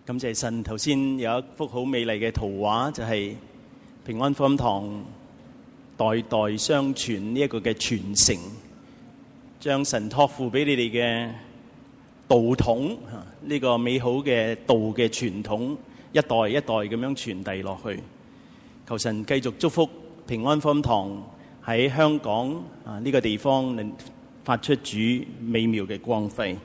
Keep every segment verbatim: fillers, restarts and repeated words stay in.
感謝神，頭先有一幅好美麗嘅圖畫，就係、是、平安福音堂代代相傳呢一個嘅傳承，將神託付俾你哋嘅道統，呢、這個美好嘅道嘅傳統，一代一代咁樣傳遞落去。求神繼續祝福平安福音堂喺香港啊呢個地方，能發出主美妙嘅光輝。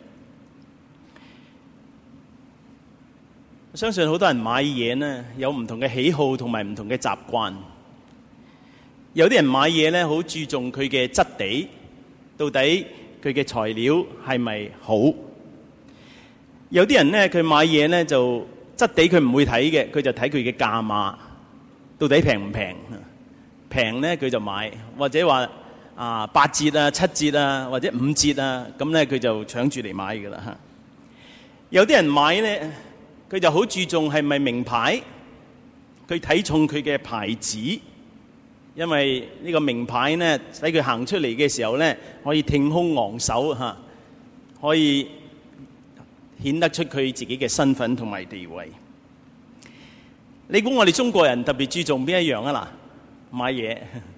我相信好多人買嘢呢，有唔同嘅喜好同埋唔同嘅習慣。有啲人買嘢呢，好注重佢嘅質地，到底佢嘅材料係咪好？有啲人呢，佢買嘢呢，就質地佢唔會睇嘅，佢就睇佢嘅價碼，到底平唔平？平呢，佢就買，或者話啊八折啊、七折啊，或者五折啊，咁呢，佢就搶住嚟買㗎啦嚇。有啲人買呢，佢就好注重係咪名牌，佢睇重佢嘅牌子，因為呢個名牌呢，使佢行出嚟嘅時候呢，可以挺胸昂首嚇，可以顯得出佢自己嘅身份同埋地位。你估我哋中國人特別注重邊一樣啊？嗱，買嘢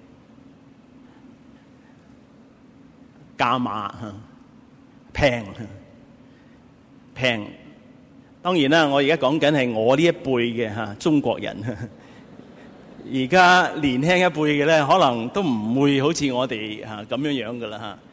價碼平平。當然啦，我而家講緊係我呢一輩嘅嚇中國人。而家年輕一輩嘅咧，可能都唔會好似我哋嚇咁樣樣噶啦嚇。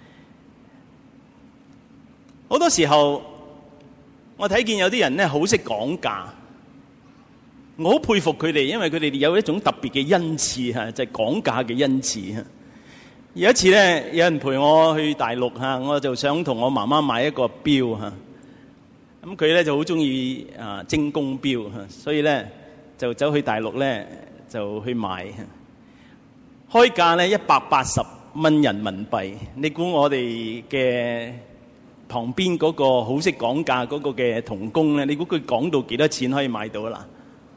好多時候，我睇見有啲人咧好識講價，我好佩服佢哋，因為佢哋有一種特別嘅恩賜嚇，就係講價嘅恩賜嚇。有一次咧，有人陪我去大陸嚇，我就想同我媽媽買一個錶嚇。咁佢咧就好中意啊精工錶，所以咧就走去大陸咧就去買，開價咧一百八十蚊人民幣。你估我哋嘅旁邊嗰個好識講價嗰個嘅童工咧，你估佢講到幾多錢可以買到啦？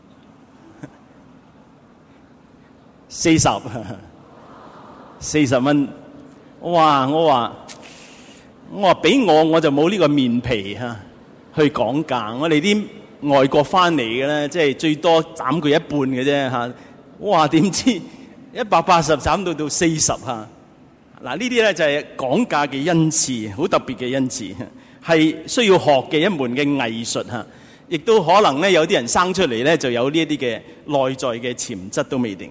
四十，四十蚊。哇！我話我話俾我我就冇呢個面皮嚇。去講價，我哋啲外國翻嚟嘅咧，即係最多斬佢一半嘅啫嚇。哇！點知一百八十斬到到四十嚇？嗱，呢啲咧就係講價嘅恩賜，好特別嘅恩賜，係需要學嘅一門嘅藝術嚇。亦都可能咧，有啲人生出嚟咧就有呢一啲嘅內在嘅潛質都未定。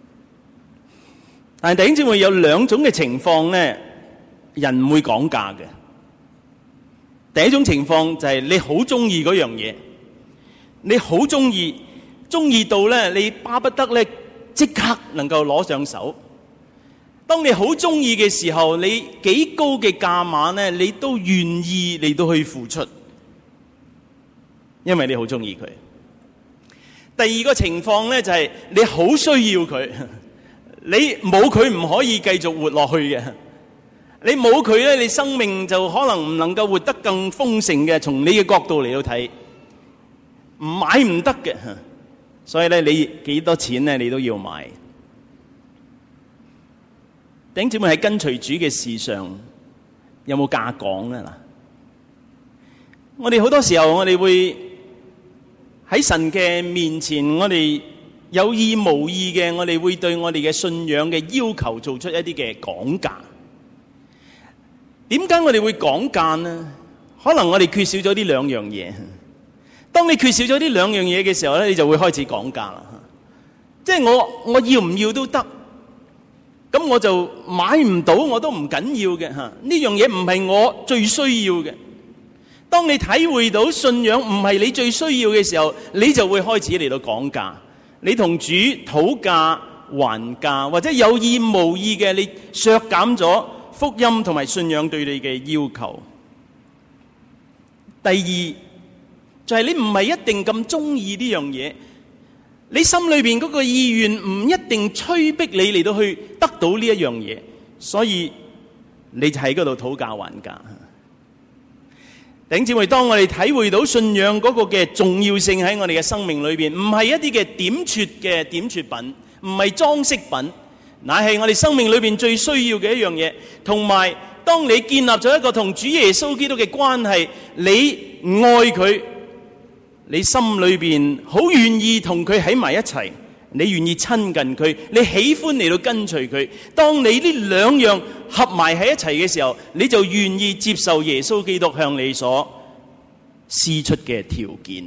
但係弟兄姊妹，有兩種嘅情況咧，人唔會講價嘅。第一種情況就係你好中意嗰樣嘢，你好中意，中意到咧你巴不得咧即刻能夠攞上手。當你好中意嘅時候，你幾高嘅價碼咧，你都願意嚟到去付出，因為你好中意佢。第二個情況咧就係你好需要佢，你冇佢唔可以繼續活落去嘅。你冇佢咧，你生命就可能唔能夠活得更豐盛嘅。從你嘅角度嚟到睇，唔買唔得嘅。所以咧，你幾多錢咧，你都要買。弟兄姊妹，喺跟隨主嘅事上，有冇價講咧？嗱，我哋好多時候，我哋會喺神嘅面前，我哋有意無意嘅，我哋會對我哋嘅信仰嘅要求做出一啲嘅講價。點解我哋會講價呢？可能我哋缺少咗呢兩樣嘢。當你缺少咗呢兩樣嘢嘅時候咧，你就會開始講價啦。即係我我要唔要都得，咁我就買唔到我都唔緊要嘅嚇。呢樣嘢唔係我最需要嘅。當你體會到信仰唔係你最需要嘅時候，你就會開始嚟到講價。你同主討價還價，或者有意無意嘅你削減咗福音同埋信仰對你嘅要求。第二就係你唔係一定咁中意呢樣嘢，你心裏邊嗰個意願唔一定催逼你嚟到去得到呢一樣嘢，所以你就喺嗰度討價還價。弟兄姊妹，當我哋體會到信仰嗰個嘅重要性喺我哋嘅生命裏邊，唔係一啲嘅點綴嘅點綴品，唔係裝飾品，乃係我哋生命裏邊最需要嘅一樣嘢。同埋當你建立咗一個同主耶穌基督嘅關係，你愛佢， 你心裏邊好願意同佢喺埋一齊，你願意親近佢，你喜歡嚟到跟隨佢。當你呢兩樣合埋喺一齊嘅時候，你就願意接受耶穌基督向你所施出嘅條件。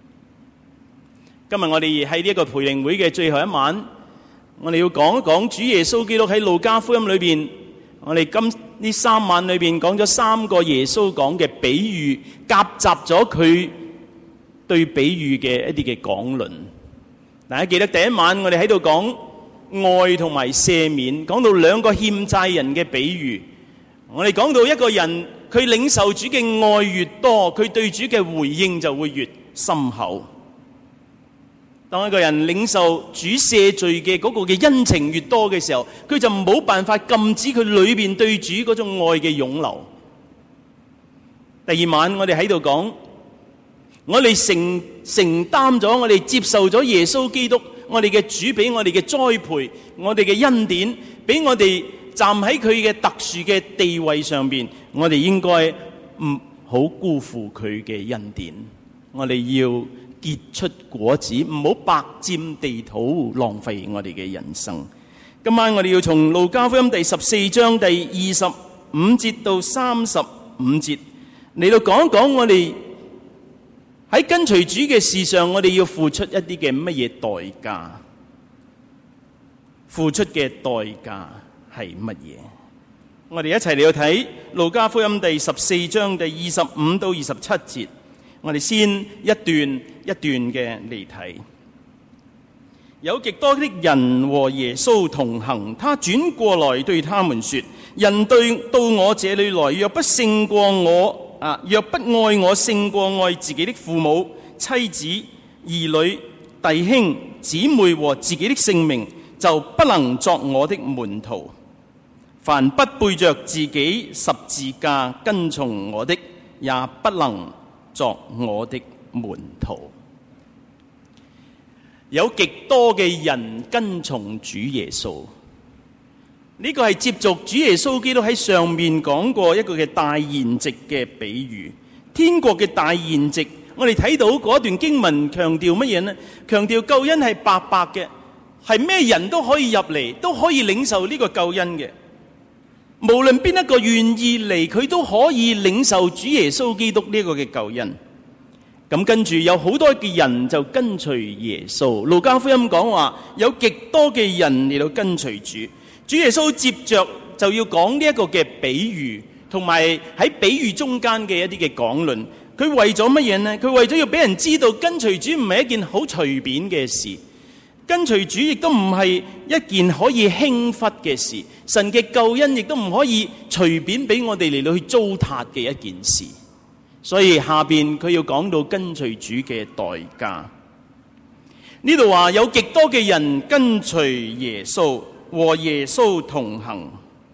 今日我哋喺呢一個培靈會嘅最後一晚，我哋要講一講主耶穌基督喺路加福音裏邊，我哋今呢三晚裏邊講咗三個耶穌講嘅比喻，夾雜咗佢對比喻嘅一啲嘅講論。大家記得第一晚我哋喺度講愛同埋赦免，講到兩個欠債人嘅比喻。我哋講到一個人佢領受主嘅愛越多，佢對主嘅回應就會越深厚。當一個人領受主赦罪嘅嗰個嘅恩情越多嘅時候，佢就冇辦法禁止佢裏邊對主嗰種愛嘅湧流。第二晚我哋喺度講，我哋承承擔咗，我哋接受咗耶穌基督，我哋嘅主俾我哋嘅栽培，我哋嘅恩典，俾我哋站喺佢嘅特殊嘅地位上邊，我哋應該唔好辜負佢嘅恩典，我哋要結出果子，唔好白佔地土，浪費我哋嘅人生。今晚我哋要從路加福音第十四章第二十五節到三十五節嚟到講一講我哋喺跟隨主嘅事上，我哋要付出一啲嘅乜嘢代價？付出嘅代價係乜嘢？我哋一齊嚟到睇路加福音第十四章第二十五到二十七節。我哋先一段一段嘅嚟睇。有極多的人和耶穌同行，他轉過來對他們說：人對到我這裏來，若不勝過我啊，若不愛我勝過愛自己的父母、妻子、兒女、弟兄、姊妹和自己的性命，就不能作我的門徒。凡不背着自己十字架跟從我的，也不能作我的門徒。有極多嘅人跟從主耶穌，呢個係接續主耶穌基督喺上面講過一個嘅大筵席嘅比喻。天國嘅大筵席，我哋睇到嗰段經文強調乜嘢呢？強調救恩係白白嘅，係咩人都可以入嚟，都可以領受呢個救恩嘅。無論邊一個願意嚟，佢都可以領受主耶穌基督呢個嘅救恩。咁跟住有好多嘅人就跟隨耶穌。路加福音講話有極多嘅人嚟到跟隨主。主耶穌接着就要講呢一個嘅比喻，同埋喺比喻中間嘅一啲嘅講論。佢為咗乜嘢呢？佢為咗要俾人知道跟隨主唔係一件好隨便嘅事，跟隨主亦都唔係一件可以輕忽嘅事。神嘅救恩亦都唔可以隨便俾我哋嚟到去糟蹋嘅一件事。所以下邊佢要講到跟隨主嘅代價。呢度話有極多嘅人跟隨耶穌，和耶穌同行。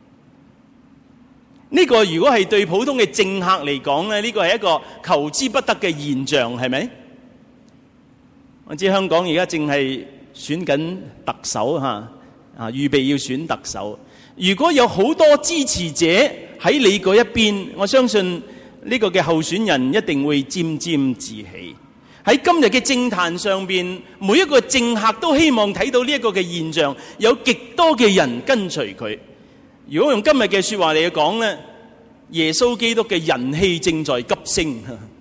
呢個如果係對普通嘅政客嚟講咧，呢個係一個求之不得嘅現象，係咪？我知香港而家正係選緊特首吓，啊，預備要選特首。如果有好多支持者喺你嗰一邊，我相信呢個嘅候選人一定會沾沾自喜。喺今日嘅政壇上邊，每一個政客都希望睇到呢一個嘅現象，有極多嘅人跟隨佢。如果用今日嘅說話嚟講呢，耶穌基督嘅人氣正在急升。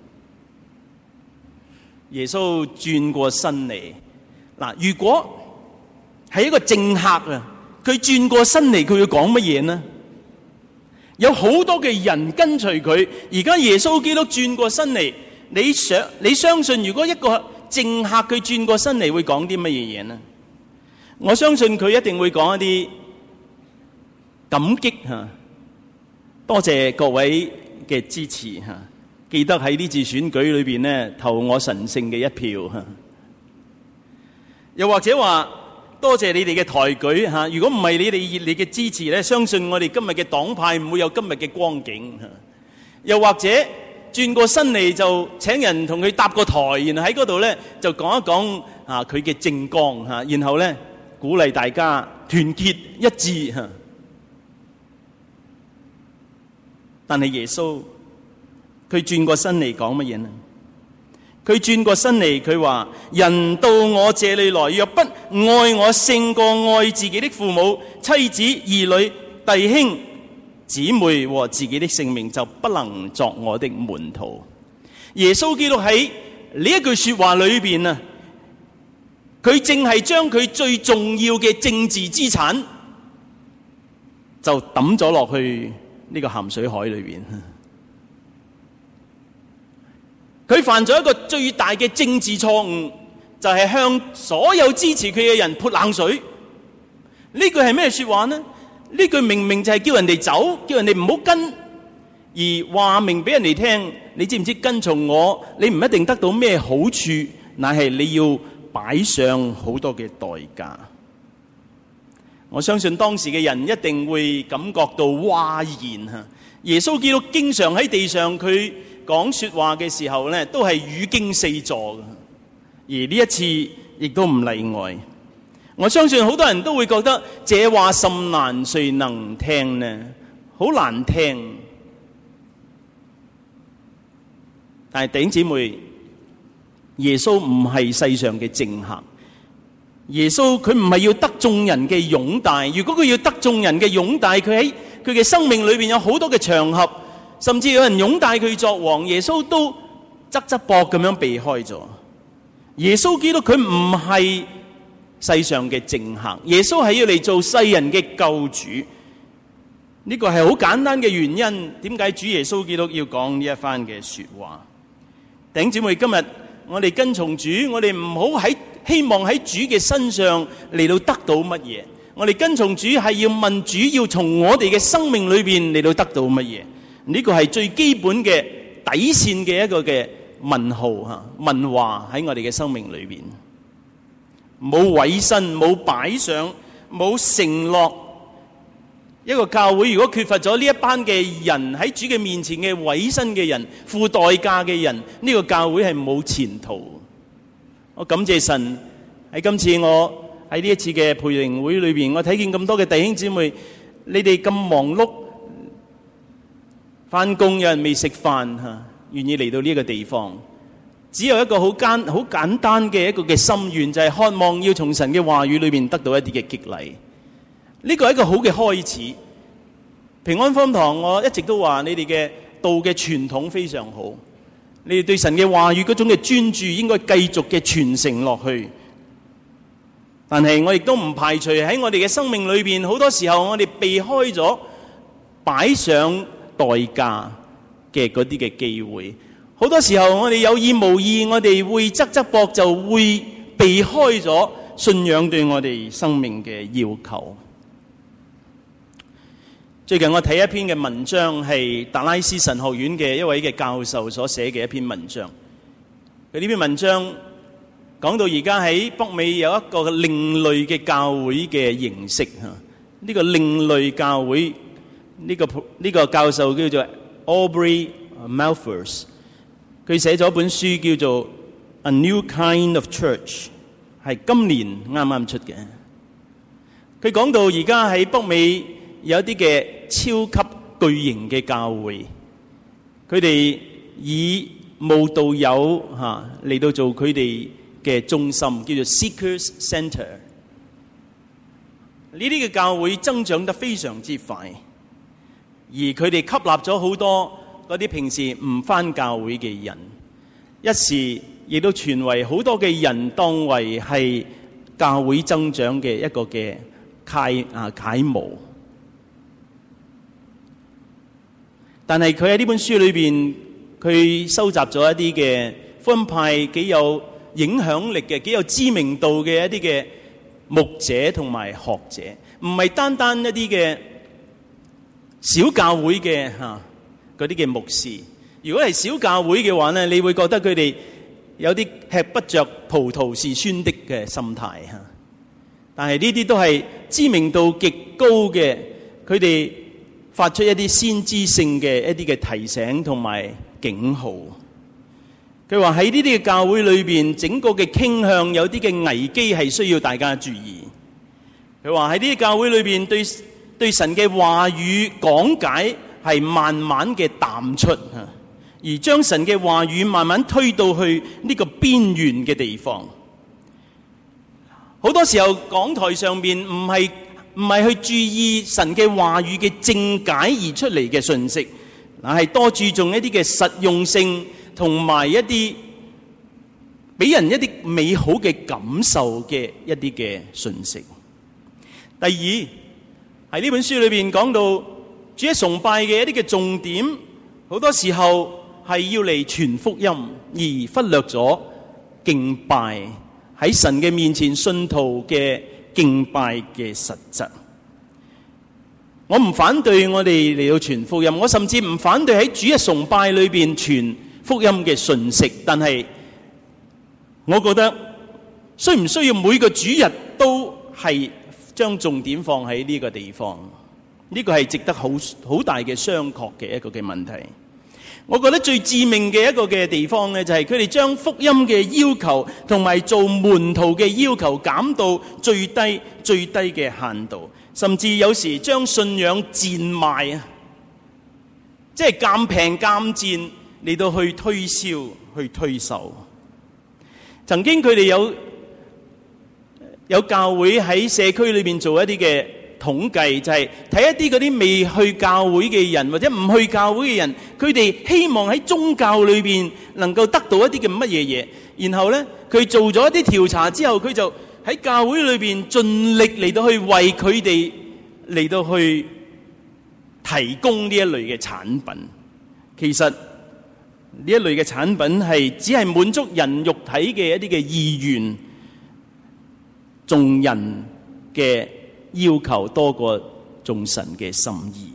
耶穌轉過身嚟，嗱，如果係一個政客啊，佢轉過身嚟，佢要講乜嘢呢？有好多嘅人跟隨佢，而家耶穌基督轉過身嚟，你想你相信如果一個政客佢轉過身嚟會講啲乜嘢嘢呢？我相信佢一定會講一啲感激吓，多謝各位嘅支持吓，記得喺呢次選舉裏邊呢投我神聖嘅一票吓，又或者話多謝你哋嘅抬舉吓，如果唔係你哋熱烈嘅支持咧，相信我哋今日嘅黨派唔會有今日嘅光景吓。又或者轉過身嚟就請人同佢搭個台，然後喺嗰度咧就講一講啊佢嘅政綱吓，然後咧鼓勵大家團結一致吓。但係耶穌佢轉過身嚟講乜嘢呢？ 佢轉過身嚟，佢話：人到我這裏來，若不愛我勝過愛自己的父母、妻子、兒女、弟兄、姊妹和自己的性命，就不能作我的門徒。耶穌基督喺呢一句說話裏邊啊，佢正係將佢最重要嘅政治資產就抌咗落去呢個鹹水海裏邊。佢犯咗一個最大嘅政治錯誤，就係向所有支持佢嘅人潑冷水。呢句係咩說話呢？呢句明明就係叫人哋走，叫人哋唔好跟，而話明俾人哋聽，你知唔知跟從我，你唔一定得到咩好處，乃係你要擺上好多嘅代價。我相信當時嘅人一定會感覺到嘩然。耶穌基督經常喺地上佢講說話嘅時候呢，都係語驚四座嘅，而呢一次亦都唔例外。我相信好多人都會覺得這話甚難，誰能聽呢？好難聽。但係弟兄姊妹，耶穌唔係世上嘅政客，耶穌佢唔係要得眾人嘅擁戴。如果佢要得眾人嘅擁戴，佢喺佢嘅生命裏邊有好多嘅場合，甚至有人擁戴佢作王，耶穌都側側膊咁樣避開咗。耶穌基督佢唔係世上嘅政客，耶穌係要嚟做世人嘅救主。呢個係好簡單嘅原因，點解主耶穌基督要講呢一番嘅說話？弟兄姊妹，今日我哋跟從主，我哋唔好喺希望喺主嘅身上嚟到得到乜嘢。我哋跟從主係要問主，要從我哋嘅生命裏邊嚟到得到乜嘢？呢個係最基本嘅底線嘅一個嘅問號吓，問話喺我哋嘅生命裏邊，冇委身，冇擺上，冇承諾。一個教會如果缺乏咗呢一班嘅人喺主嘅面前嘅委身嘅人、付代價嘅人，呢個教會係冇前途。我感謝神喺今次我喺呢一次嘅培靈會裏邊，我睇見咁多嘅弟兄姊妹，你哋咁忙碌，翻工有人未食飯吓，願意嚟到呢一個地方，只有一個好簡好簡單嘅一個嘅心願，就係渴望要從神嘅話語裏邊得到一啲嘅激勵。呢個係一個好嘅開始。平安福音堂我一直都話你哋嘅道嘅傳統非常好，你哋對神嘅話語嗰種嘅專注應該繼續嘅傳承落去。但係我亦都唔排除喺我哋嘅生命裏邊，好多時候我哋避開咗擺上代價嘅嗰啲嘅機會。好多時候我哋有意無意，我哋會側側膊就會避開咗信仰對我哋生命嘅要求。最近我睇一篇嘅文章，係達拉斯神學院嘅一位嘅教授所寫嘅一篇文章。佢呢篇文章講到而家喺北美有一個另類嘅教會嘅形式吓，呢個另類教會呢個呢個教授叫做 Aubrey Malphurs， 佢寫咗一本書叫做 A New Kind of Church， 係今年啱啱出嘅。佢講到而家喺北美有一啲嘅超級巨型嘅教會，佢哋以慕道友吓嚟到做佢哋嘅中心，叫做 Seekers Center。呢啲嘅教會增長得非常之快，而佢哋吸納咗好多嗰啲平時唔返教會嘅人，一時亦都傳為好多嘅人當為係教會增長嘅一個嘅楷啊楷模。但係佢喺呢本書裏邊，佢收集咗一啲嘅福音派幾有影響力嘅、幾有知名度嘅一啲嘅牧者同埋學者，唔係單單一啲嘅小教會嘅吓嗰啲嘅牧師。如果係小教會嘅話呢，你會覺得佢哋有啲吃不着葡萄是酸的嘅心態吓。但係呢啲都係知名度極高嘅，佢哋發出一啲先知性嘅一啲嘅提醒同埋警號。佢話喺呢啲嘅教會裏邊，整個嘅傾向有啲嘅危機係需要大家注意。佢話喺呢啲教會裏邊，對對神嘅話語講解係慢慢嘅淡出， 而將神嘅話語慢慢推到去呢個邊緣嘅地方。好多時候講台上面唔係唔係去注意神嘅話語嘅正解而出嚟嘅信息，但係多注重一啲嘅實用性同埋一啲俾人一啲美好嘅感受嘅一啲嘅信息。第二，喺呢本書裏邊講到主日崇拜嘅一啲嘅重點，好多時候係要嚟傳福音，而忽略咗敬拜喺神嘅面前信徒嘅敬拜嘅實質。我唔反對我哋嚟到傳福音，我甚至唔反對喺主日崇拜裏邊傳福音嘅信息，但係我覺得需唔需要每個主日都係將重點放喺呢個地方？呢個係值得好好大嘅商榷嘅一個嘅問題。我覺得最致命嘅一個嘅地方呢，就係佢哋將福音嘅要求同埋做門徒嘅要求減到最低最低嘅限度，甚至有時將信仰賤賣啊，即係賤平賤賤嚟到去推銷去推售。曾經佢哋有有教會喺社區裏邊做一啲嘅統計，就係睇一啲嗰啲未去教會嘅人或者唔去教會嘅人，佢哋希望喺宗教裏邊能夠得到一啲嘅乜嘢嘢，然後呢，佢做咗一啲調查之後，佢就喺教會裏邊盡力嚟到去為佢哋嚟到去提供呢一類嘅產品。其實呢一類嘅產品係只係滿足人肉體嘅一啲嘅意願，眾人嘅要求多過眾神嘅心意。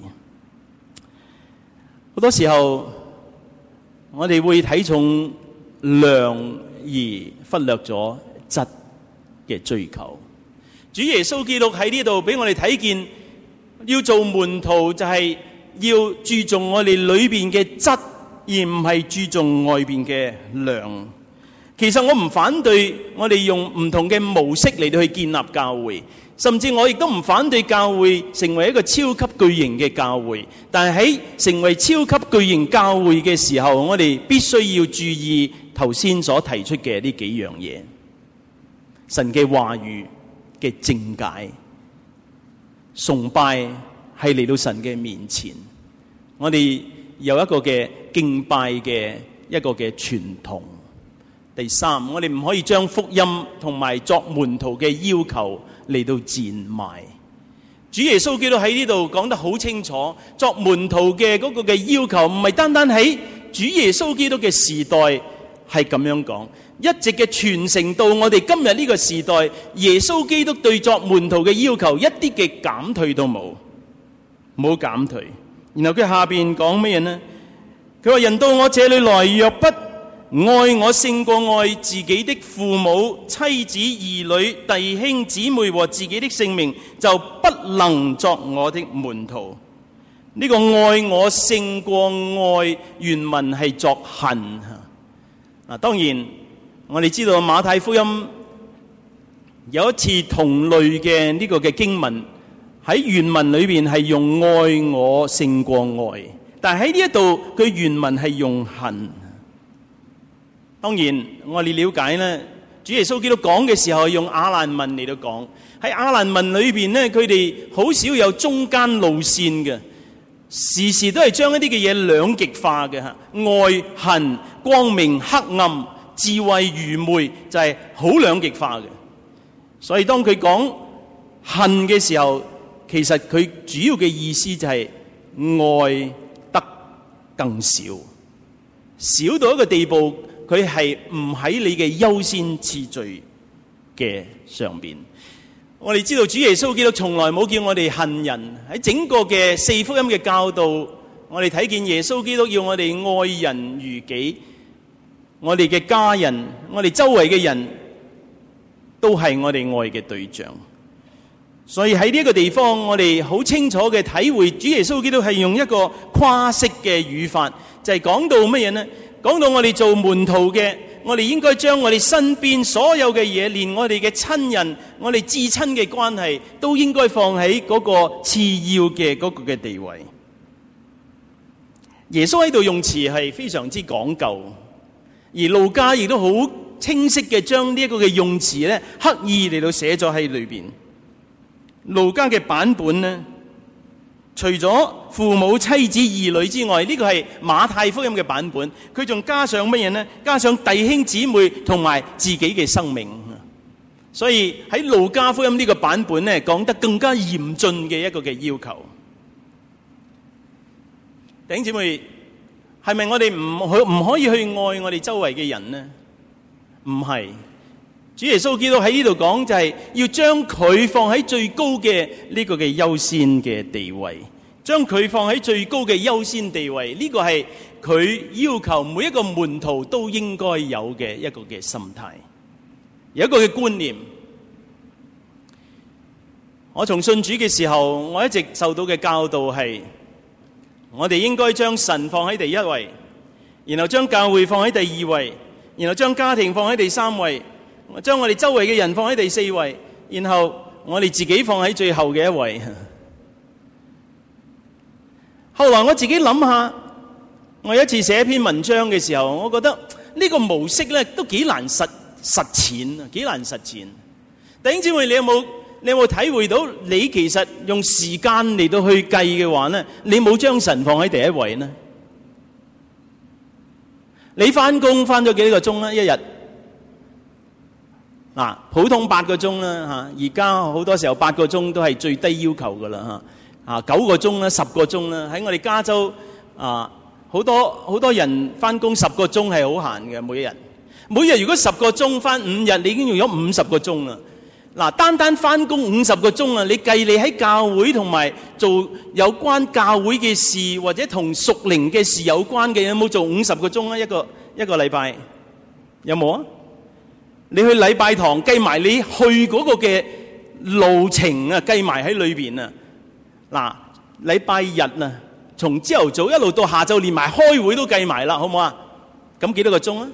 好多時候我哋會睇重量而忽略咗質嘅追求。主耶穌基督喺呢度俾我哋睇見，要做門徒就係要注重我哋裏邊嘅質，而唔係注重外邊嘅量。其實我唔反對我哋用唔同嘅模式嚟到去建立教會，甚至我亦都唔反對教會成為一個超級巨型嘅教會。但係喺成為超級巨型教會嘅時候，我哋必須要注意頭先所提出嘅呢幾樣嘢：神嘅話語嘅正解，崇拜係嚟到神嘅面前，我哋有一個嘅敬拜嘅一個嘅傳統。第三，我哋唔可以將福音同埋作門徒嘅要求嚟到賤賣。主耶穌基督喺呢度講得好清楚，作門徒嘅嗰個嘅要求唔係單單喺主耶穌基督嘅時代係咁樣講，一直嘅傳承到我哋今日呢個時代，耶穌基督對作門徒嘅要求一啲嘅減退都冇，冇減退。然後佢下邊講乜嘢呢？佢話：人到我這裏來，若不愛我勝過愛自己的父母、妻子、兒女、弟兄姊妹和自己的性命，就不能作我的門徒。呢、這個愛我勝過愛，原文係作恨。嗱，當然我哋知道馬太福音有一次同類嘅呢個嘅經文喺原文裏邊係用愛我勝過愛，但係喺呢一度佢原文係用恨。當然我哋了解呢，主耶穌基督講嘅時候用亞蘭文嚟到講，喺亞蘭文裏邊呢，佢哋好少有中間路線嘅，時時都係將一啲嘅嘢兩極化嘅吓，愛恨、光明黑暗、智慧愚昧，就係好兩極化嘅。所以當佢講恨嘅時候，其實佢主要嘅意思就係愛得更少，少到一個地步，佢係唔喺你嘅優先次序嘅上邊。我哋知道主耶穌基督從來冇叫我哋恨人，喺整個嘅四福音嘅教導，我哋睇見耶穌基督要我哋愛人如己，我哋嘅家人，我哋周圍嘅人都係我哋愛嘅對象。所以喺呢一個地方，我哋好清楚嘅體會，主耶穌基督係用一個跨式嘅語法，就係講到乜嘢呢？講到我哋做門徒嘅，我哋應該將我哋身邊所有嘅嘢，連我哋嘅親人、我哋至親嘅關係，都應該放喺嗰個次要嘅嗰個嘅地位。 耶穌喺度用詞係非常之講究，而路加亦都好清晰嘅將呢一個嘅用詞咧，刻意嚟到寫咗喺裏邊。路加嘅版本呢，除咗父母、妻子、兒女之外，呢個係馬太福音嘅版本，佢仲加上乜嘢呢？加上弟兄姊妹同埋自己嘅生命。所以喺路加福音呢個版本呢，講得更加嚴峻嘅一個嘅要求。弟兄姊妹，係咪我哋唔去唔可以去愛我哋周圍嘅人呢？唔係。主耶穌基督喺呢度講就係要將佢放喺最高嘅呢個嘅優先嘅地位，將佢放喺最高嘅優先地位，呢個係佢要求每一個門徒都應該有嘅一個嘅心態，有一個嘅觀念。我從信主嘅時候，我一直受到嘅教導係，我哋應該將神放喺第一位，然後將教會放喺第二位，然後將家庭放喺第三位，將我哋周圍嘅人放喺第四位，然後我哋自己放喺最後嘅一位。後來我自己諗下，我有一次寫一篇文章嘅時候，我覺得呢個模式咧都幾難實實踐啊，幾難實踐。弟兄姊妹，你有冇你有冇體會到？你其實用時間嚟到去計嘅話咧，你冇將神放喺第一位呢？你翻工翻咗幾多個鐘咧？一日嗱，普通八個鐘啦嚇，而家好多時候八個鐘都係最低要求噶啦嚇。啊，九個鐘啦，十個鐘啦，喺我哋加州啊，好多好多人翻工十個鐘係好閒嘅，每一日。每日如果十個鐘翻五日，你已經用咗五十個鐘啦。嗱，單單翻工五十個鐘啊，你計你喺教會同埋做有關教會嘅事，或者同屬靈嘅事有關嘅，有冇做五十個鐘啊？一個一個禮拜有冇啊？你去禮拜堂計埋你去嗰個嘅路程啊，計埋喺裏邊啊。嗱，禮拜日啊，從朝頭早一路到下晝，連埋開會都計埋啦，好唔好啊？咁幾多個鐘啊？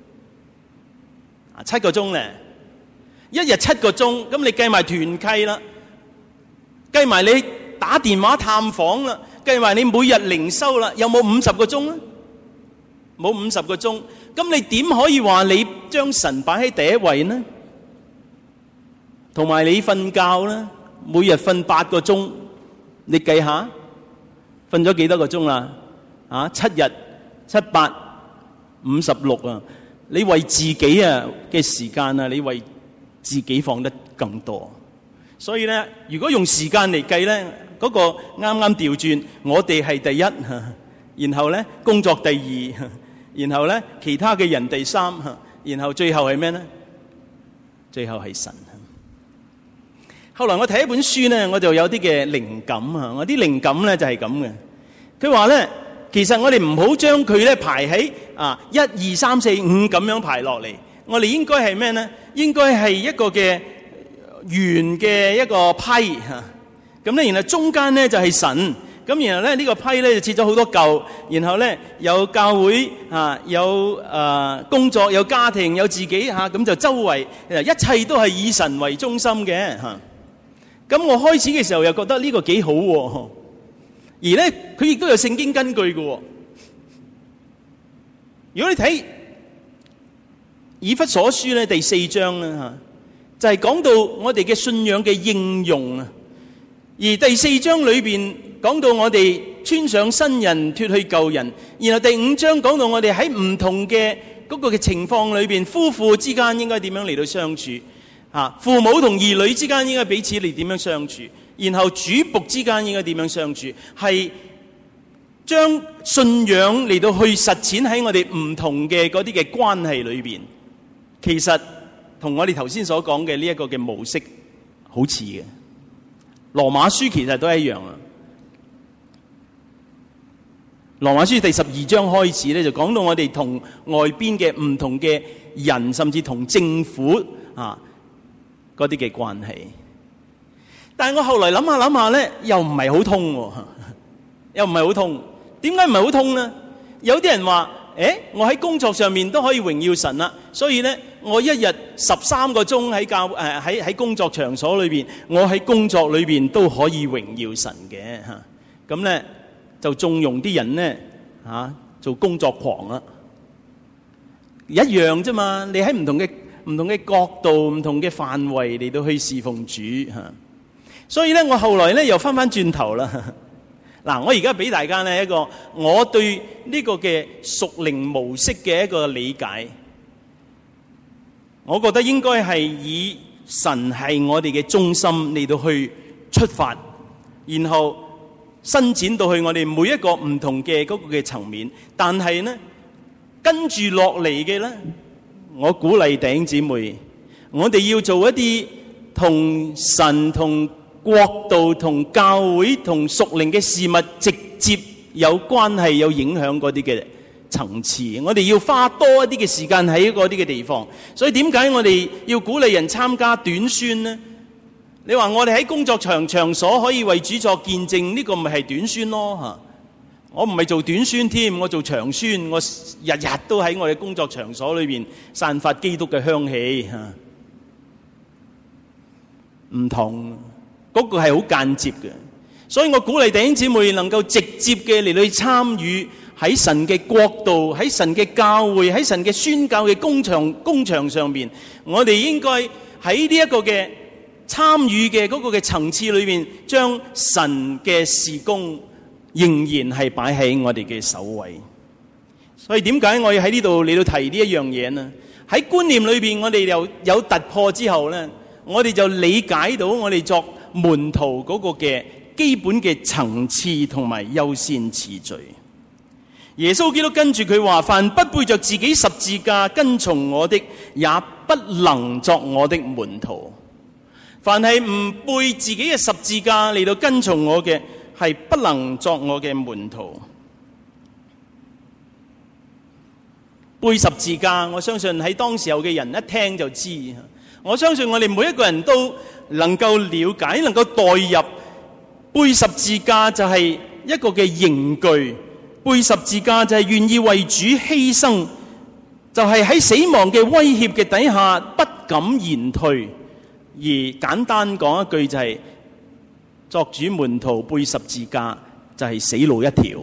啊，七個鐘咧，一日七個鐘，咁你計埋團契啦，計埋你打電話探訪啦，計埋你每日靈修啦，有冇五十個鐘啊？冇五十個鐘，咁你點可以話你將神擺喺第一位呢？同埋你瞓覺啦，每日瞓八個鐘。你計下，瞓咗幾多個鐘啦？啊，七日七八五十六啊！你為自己啊嘅時間啊，你為自己放得更多。所以咧，如果用時間嚟計咧，嗰個啱啱調轉，我哋係第一，然後咧工作第二，然後咧其他嘅人第三，然後最後係咩咧？最後係神。後來我睇一本書咧，我就有啲嘅靈感啊！我啲靈感咧就係咁嘅。佢話咧，其實我哋唔好將佢咧排喺啊一二三四五咁樣排落嚟。我哋應該係咩咧？應該係一個嘅圓嘅一個批嚇。咁咧，然後中間咧就係神。咁然後咧呢個批咧就切咗好多嚿。然後咧有教會啊，有誒工作，有家庭，有自己嚇。咁就周圍一切都係以神為中心嘅嚇。咁我開始嘅時候又覺得呢個幾好喎，而咧佢亦都有聖經根據嘅。如果你睇以弗所書咧第四章啦嚇，就係講到我哋嘅信仰嘅應用啊。而第四章裏邊講到我哋穿上新人，脫去舊人。然後第五章講到我哋喺唔同嘅嗰個嘅情況裏邊，夫婦之間應該點樣嚟到相處。啊！父母同兒女之間應該彼此嚟點樣相處，然後主僕之間應該點樣相處，係將信仰嚟到去實踐喺我哋唔同嘅嗰啲嘅關係裏邊。其實同我哋頭先所講嘅呢一個嘅模式好似嘅。羅馬書其實都一樣啊。羅馬書第十二章開始咧，就講到我哋同外邊嘅唔同嘅人，甚至同政府啊。嗰啲嘅關係，但係我後來諗下諗下咧，又唔係好通喎，又唔係好通。點解唔係好通呢？有啲人話：誒，我喺工作上面都可以榮耀神啦，所以咧，我一日十三個鐘喺教誒喺喺工作場所裏邊，我喺工作裏邊都可以榮耀神嘅嚇。咁咧就縱容啲人咧啊做工作狂啦，一樣啫嘛。你喺唔同嘅唔同嘅角度、唔同嘅範圍嚟到去侍奉主嚇。所以咧，我後來咧又翻翻轉頭啦。嗱，我而家俾大家呢一個我對呢個嘅屬靈模式嘅一個理解，我覺得應該係以神係我哋嘅中心嚟到去出發，然後伸展到去我哋每一個唔同嘅嗰個嘅層面。但係呢，跟住落嚟嘅呢，我鼓勵弟兄姊妹，我哋要做一啲同神同國度同教會同屬靈嘅事物直接有關係有影響嗰啲嘅層次，我哋要花多一啲嘅時間喺嗰啲嘅地方。所以點解我哋要鼓勵人參加短宣呢？你話我哋喺工作場場所可以為主作見證，呢個咪係短宣咯吓？我唔係做短宣添，我做長宣，我日日都喺我哋工作場所裏邊散發基督嘅香氣吓，唔同。嗰個係好間接嘅，所以我鼓勵弟兄姊妹能夠直接嘅嚟到參與喺神嘅國度、喺神嘅教會、喺神嘅宣教嘅工場工場上面。我哋應該喺呢一個嘅參與嘅嗰個嘅層次裏面，將神嘅事工仍然係擺喺我哋嘅首位。所以點解我要喺呢度嚟到提呢一樣嘢呢？喺觀念裏邊，我哋又有突破之後呢，我哋就理解到我哋作門徒嗰個嘅基本嘅層次同埋優先次序。耶穌基督跟住佢話：凡不背着自己十字架跟從我的，也不能作我的門徒。凡係唔背自己嘅十字架嚟到跟從我嘅，係不能作我嘅門徒。背十字架，我相信喺當時候嘅人一聽就知。我相信我哋每一個人都能夠了解，能夠代入。背十字架就係一個嘅刑具，背十字架就係願意為主犧牲，就係喺死亡嘅威脅嘅底下不敢言退。而簡單講一句就係作主門徒背十字架就係死路一條。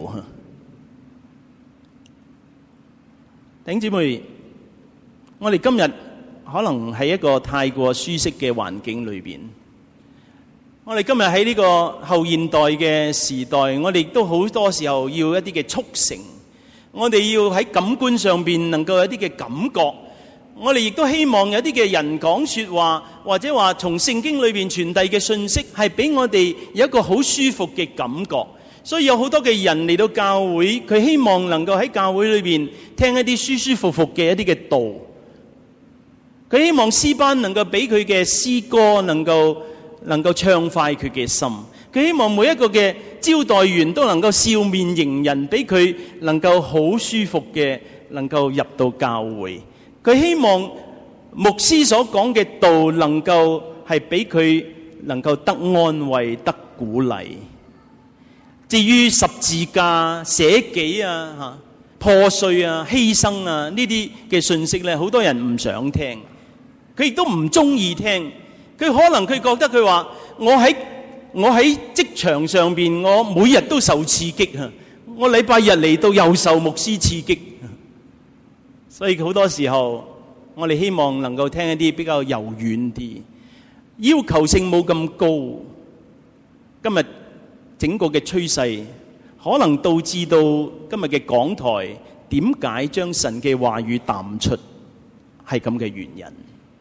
弟兄姊妹，我哋今日可能係一個太過舒適嘅環境裏邊，我哋今日喺呢個後現代嘅時代，我哋都好多時候要一啲嘅速成，我哋要喺感官上邊能夠有一啲嘅感覺，我哋亦都希望有啲嘅人講說話，或者話從聖經裏邊傳遞嘅信息係俾我哋有一個好舒服嘅感覺。所以有好多嘅人嚟到教會，佢希望能夠喺教會裏邊聽一啲舒舒服服嘅一啲嘅道，佢希望詩班能夠俾佢嘅詩歌能夠能夠暢快佢嘅心，佢希望每一個嘅招待員都能夠笑面迎人，俾佢能夠好舒服嘅能夠入到教會，佢希望牧師所講嘅道能夠係俾佢能夠得安慰、得鼓勵。至於十字架、捨己啊、吓破碎啊、犧牲啊呢啲嘅信息咧，好多人唔想聽，佢亦都唔中意聽。佢可能佢覺得佢話：我喺我喺職場上邊，我每日都受刺激啊！我禮拜日嚟到又受牧師刺激，所以好多時候我哋希望能夠聽一啲比較柔軟啲，要求性冇咁高。今日整個嘅趨勢可能導致到今日嘅講台點解將神嘅話語淡出，係咁嘅原因。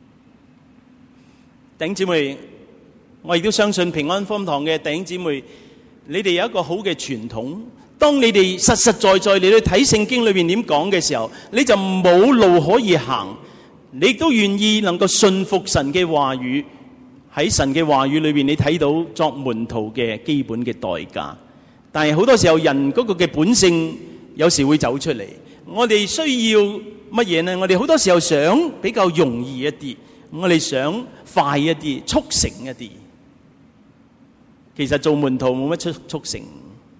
弟兄姊妹，我亦都相信平安福音堂嘅弟兄姊妹，你哋有一個好嘅傳統。當你哋實實在在你去睇聖經裏邊點講嘅時候，你就冇路可以行，你亦都願意能夠信服神嘅話語。喺神嘅話語裏邊，你睇到作門徒嘅基本嘅代價。但係好多時候人嗰個嘅本性有時會走出嚟。我哋需要乜嘢呢？我哋好多時候想比較容易一啲，我哋想快一啲，速成一啲。其實做門徒冇乜速速成。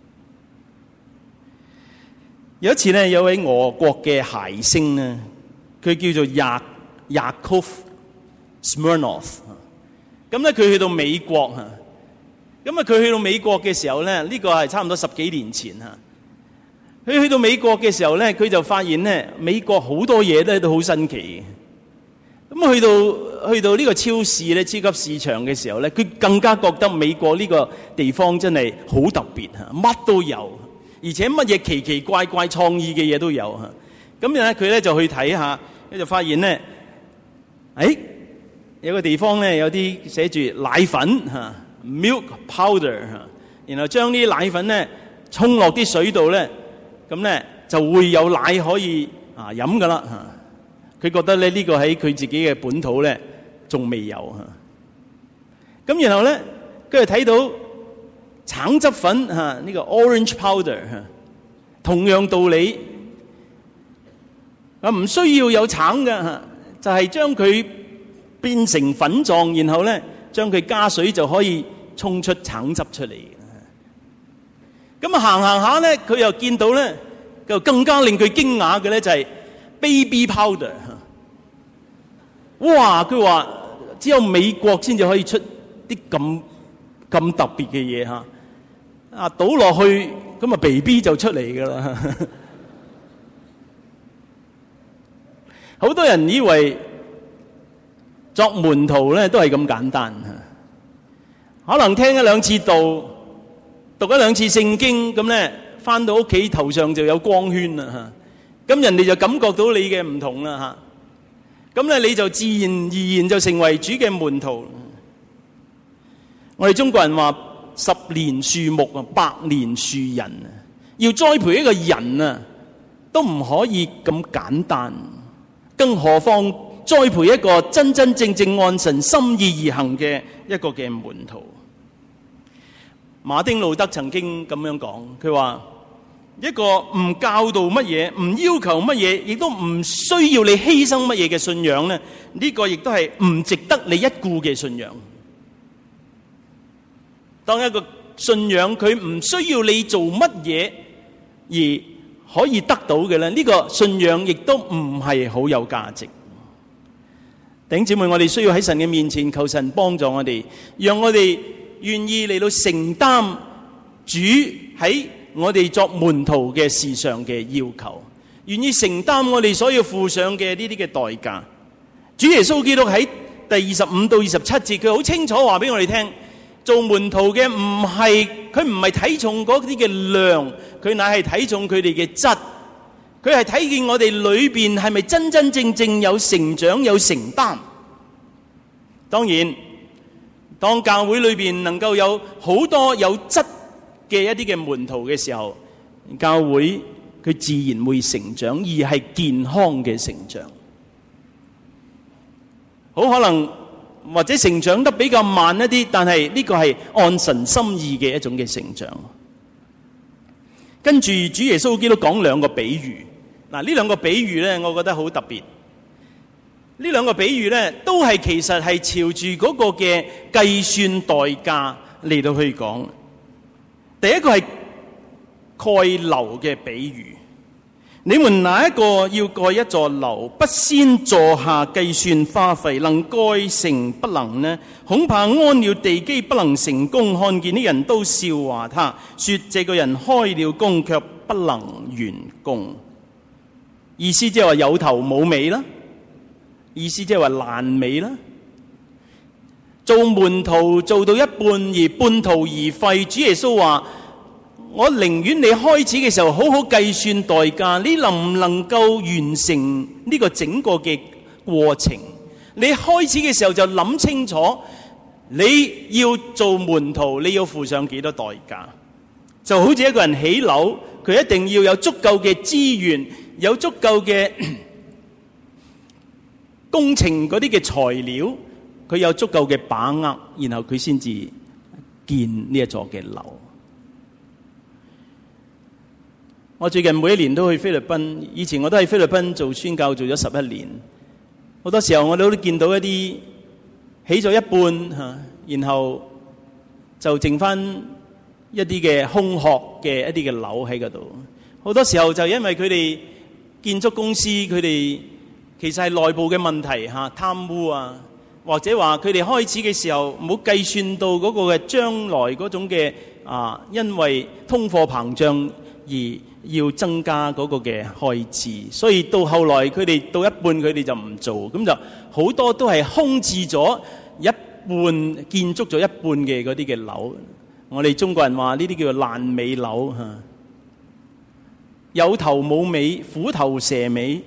有一次呢，有位俄國嘅諧星呢，佢叫做雅雅科夫 Smirnoff。咁咧佢去到美國嚇，咁啊佢去到美國嘅時候咧，呢個係差唔多十幾年前嚇。 佢去到美國嘅時候咧，佢就發現咧，美國好多嘢咧都好新奇。咁去到去到呢個超市咧、超級市場嘅時候咧，佢更加覺得美國呢個地方真係好特別嚇，乜都有，而且乜嘢奇奇怪怪創意嘅嘢都有嚇。咁咧佢咧就去睇下，佢就發現咧，誒有個地方咧有啲寫住奶粉嚇 milk powder 嚇，然後將啲奶粉咧沖落啲水度咧，咁咧就會有奶可以啊飲噶啦嚇。佢覺得咧呢個喺佢自己嘅本土咧仲未有嚇。咁然後咧佢就睇到橙汁粉嚇，呢個 orange powder 嚇，同樣道理啊，唔需要有橙嘅嚇，就係將佢變成粉狀，然後咧將佢加水就可以沖出橙汁出嚟。咁啊行行下咧，佢又見到咧，就更加令佢驚訝嘅咧就係 baby powder。哇！佢話只有美國先至可以出啲咁咁特別嘅嘢嚇，啊倒落去咁啊 B B 就出嚟噶啦。好多人以為作門徒咧都係咁簡單嚇，可能聽一兩次道，讀一兩次聖經，咁咧翻到屋企頭上就有光圈啦嚇，咁人哋就感覺到你嘅唔同啦嚇。咁咧你就自然而然就成為主嘅門徒。我哋中國人話十年樹木啊，百年樹人啊，要栽培一個人啊，都唔可以咁簡單，更何況栽培一個真真正正按神心意而行嘅一個嘅門徒。馬丁路德曾經咁樣講，佢話一個唔教導乜嘢，唔要求乜嘢，亦都唔需要你犧牲乜嘢嘅信仰咧，呢個亦都係唔值得你一顧嘅信仰。當一個信仰佢唔需要你做乜嘢而可以得到嘅咧，呢個信仰亦都唔係好有價值。弟兄姊妹，我哋需要喺神嘅面前求神幫助我哋，讓我哋願意嚟到承擔主喺我哋作門徒嘅事上嘅要求，願意承擔我哋所要付上嘅呢啲嘅代價。主耶穌基督喺第二十五到二十七節，佢好清楚話俾我哋聽，做門徒嘅唔係佢唔係睇重嗰啲嘅量，佢乃係睇重佢哋嘅質。佢係睇見我哋裏邊係咪真真正正有成長有承擔。當然，當教會裏邊能夠有好多有質嘅一啲嘅門徒嘅時候，教會佢自然會成長，而係健康嘅成長。好可能或者成長得比較慢一啲，但係呢個係按神心意嘅一種嘅成長。跟住主耶穌基督講兩個比喻，嗱呢兩個比喻咧，我覺得好特別。呢兩個比喻咧，都係其實係朝住嗰個嘅計算代價嚟到去講。第一個係蓋樓嘅比喻，你們哪一個要蓋一座樓，不先坐下計算花費，能蓋成不能呢？恐怕安了地基不能成功，看見啲人都笑話他，說這個人開了工卻不能完工。意思即係話有頭冇尾啦，意思即係話爛尾啦。做門徒做到一半而半途而廢，主耶穌話：我寧願你開始嘅時候好好計算代價，你能唔能夠完成呢個整個嘅過程？你開始嘅時候就諗清楚，你要做門徒，你要付上幾多代價？就好似一個人起樓，佢一定要有足夠嘅資源，有足夠嘅工程嗰啲嘅材料。佢有足夠嘅把握，然後佢先至建呢一座嘅樓。我最近每一年都去菲律賓，以前我都喺菲律賓做宣教做咗十一年。好多時候我都見到一啲起咗一半嚇，然後就剩翻一啲嘅空殼嘅一啲嘅樓喺嗰度。好多時候就因為佢哋建築公司佢哋其實係內部嘅問題嚇，貪污啊。或者話佢哋開始嘅時候冇計算到嗰個嘅將來嗰種嘅啊，因為通貨膨脹而要增加嗰個嘅開支，所以到後來佢哋到一半佢哋就唔做，咁就好多都係空置咗一半，建築咗一半嘅嗰啲嘅樓。我哋中國人話呢啲叫做爛尾樓嚇，有頭冇尾，虎頭蛇尾。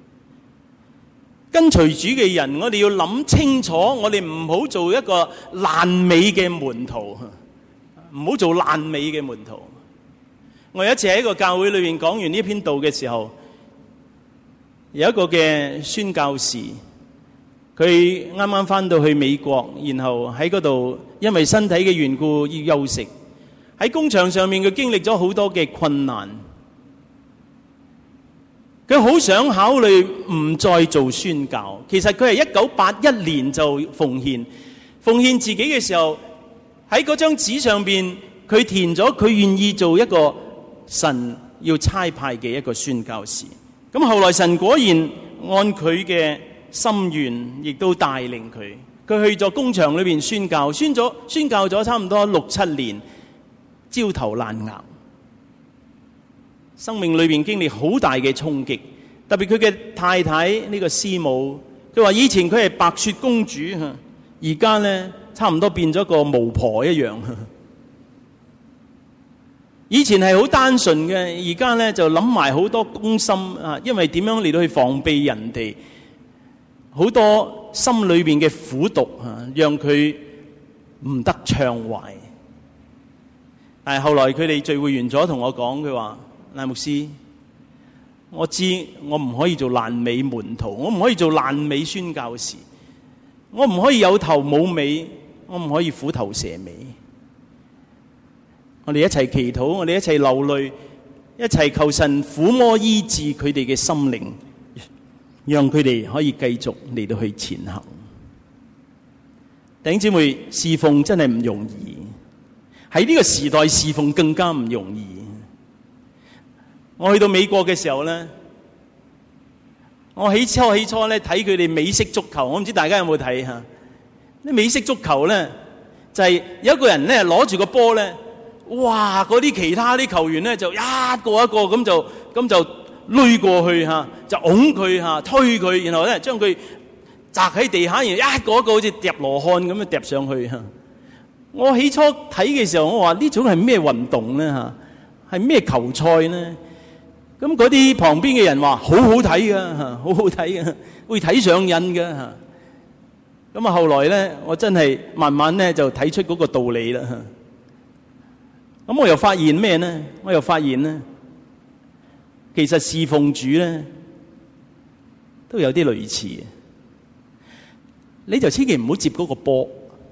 跟隨主嘅人，我哋要諗清楚，我哋唔好做一個爛尾嘅門徒，唔好做爛尾嘅門徒。我有一次喺一個教會裏面講完呢篇道嘅時候，有一個嘅宣教士，佢啱啱返到去美國，然後喺嗰度因為身體嘅緣故要休息。喺工場上面佢經歷咗好多嘅困難，佢好想考慮唔再做宣教。其實佢係一九八一年就奉獻，奉獻自己嘅時候，喺嗰張紙上邊佢填咗佢願意做一個神要差派嘅一個宣教士。咁後來神果然按佢嘅心願，亦都帶領佢。佢去咗工場裏邊宣教，宣咗宣教咗差唔多六七年，焦頭爛額，生命裏邊經歷好大嘅衝擊。特別佢嘅太太呢個師母，佢話以前佢係白雪公主，而家咧差唔多變咗個巫婆一樣。以前係好單純嘅，而家咧就諗埋好多公心啊，因為點樣嚟到去防備人哋，好多心裏邊嘅苦毒啊，讓佢唔得暢懷。但係後來佢哋聚會完咗，同我講，佢話賴牧師，我知我唔可以做爛尾門徒，我唔可以做爛尾宣教士，我唔可以有頭冇尾，我唔可以虎頭蛇尾。我哋一齊祈禱，我哋一齊流淚，一齊求神撫摸醫治佢哋嘅心靈，讓佢哋可以繼續嚟到去前行。弟兄姊妹，侍奉真係唔容易，喺呢個時代侍奉更加唔容易。我去到美國嘅時候咧，我起初起初咧睇佢哋美式足球，我唔知大家有冇睇吓？啲美式足球咧就係有一個人咧攞住個波咧。哇！嗰啲其他啲球員咧就一個一個咁就咁就攆過去嚇，就擁佢嚇，推佢，然後咧將佢擲喺地下，然後一個一個好似疊羅漢咁樣疊上去嚇。我起初睇嘅時候，我話呢種係咩運動咧嚇？係咩球賽咧？咁嗰啲旁邊嘅人話好好睇㗎嚇，好好睇㗎，會睇上癮㗎嚇。咁啊後來咧，我真係慢慢咧就睇出嗰個道理啦嚇。咁我又發現咩呢？我又發現呢，其實侍奉主呢都有啲類似。你就千祈唔好接嗰個波，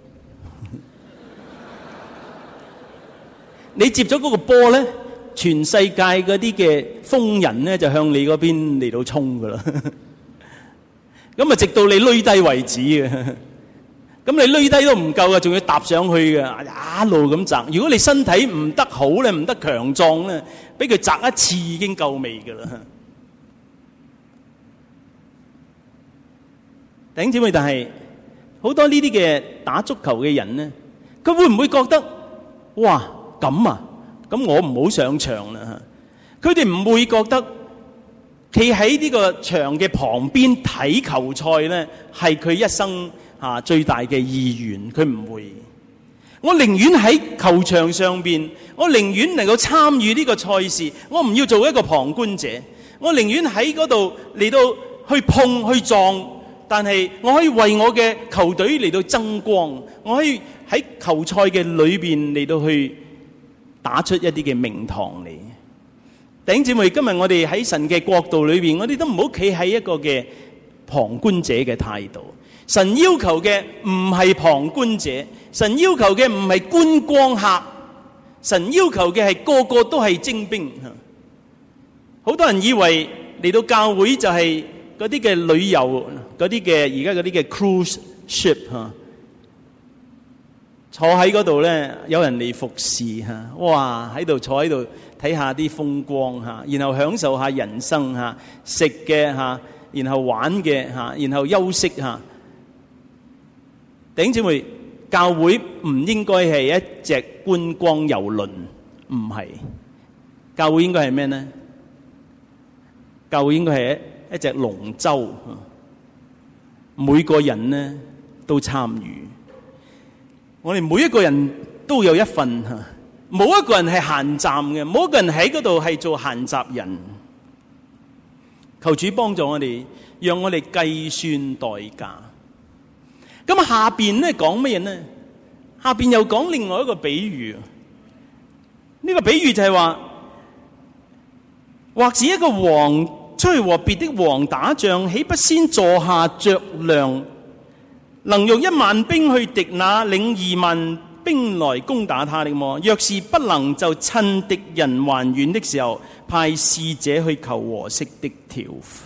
你接咗嗰個波呢，全世界嗰啲嘅瘋人呢就向你嗰邊嚟到衝噶啦。咁啊，直到你攆低為止嘅。咁你攆低都唔夠嘅，仲要搭上去嘅，一路咁擲。如果你身體唔得好咧，唔得強壯咧，俾佢擲一次已經夠味㗎啦。弟兄姊妹，但係好多呢啲嘅打足球嘅人咧，佢會唔會覺得哇咁啊？咁我唔好上場啦。佢哋唔會覺得企喺呢個場嘅旁邊睇球賽咧，係佢一生啊！最大嘅意願，佢唔會。我寧願喺球場上邊，我寧願能夠參與呢個賽事，我唔要做一個旁觀者。我寧願喺嗰度嚟到去碰去撞，但係我可以為我嘅球隊嚟到爭光，我可以喺球賽嘅裏邊嚟到去打出一啲嘅名堂嚟。弟兄姊妹，今日我哋喺神嘅國度裏邊，我哋都唔好企喺一個嘅旁觀者嘅態度。神要求嘅唔係旁觀者，神要求嘅唔係觀光客，神要求嘅係個個都係精兵。好多人以為嚟到教會就係嗰啲嘅旅遊，嗰啲嘅而家嗰啲嘅 cruise ship 吓，坐喺嗰度咧，有人嚟服侍吓，哇喺度坐喺度睇下啲風光吓，然後享受下人生吓，食嘅吓，然後玩嘅吓，然後休息吓。弟兄姊妹，教會唔應該係一隻觀光遊輪，唔係。 教會應該係咩呢？教會應該係一一隻龍舟，每個人呢都參與。我哋每一個人都有一份，冇一個人係閒站嘅，冇一個人喺嗰度係做閒雜人。求主幫助我哋，讓我哋計算代價。咁下邊咧講乜嘢呢？下邊又講另外一個比喻。呢個比喻就係話，或是一個王出去和別的王打仗，豈不先坐下酌量，能用一萬兵去敵那領二萬兵來攻打他的麼？若是不能，就趁敵人還遠的時候，派使者去求和息的條款。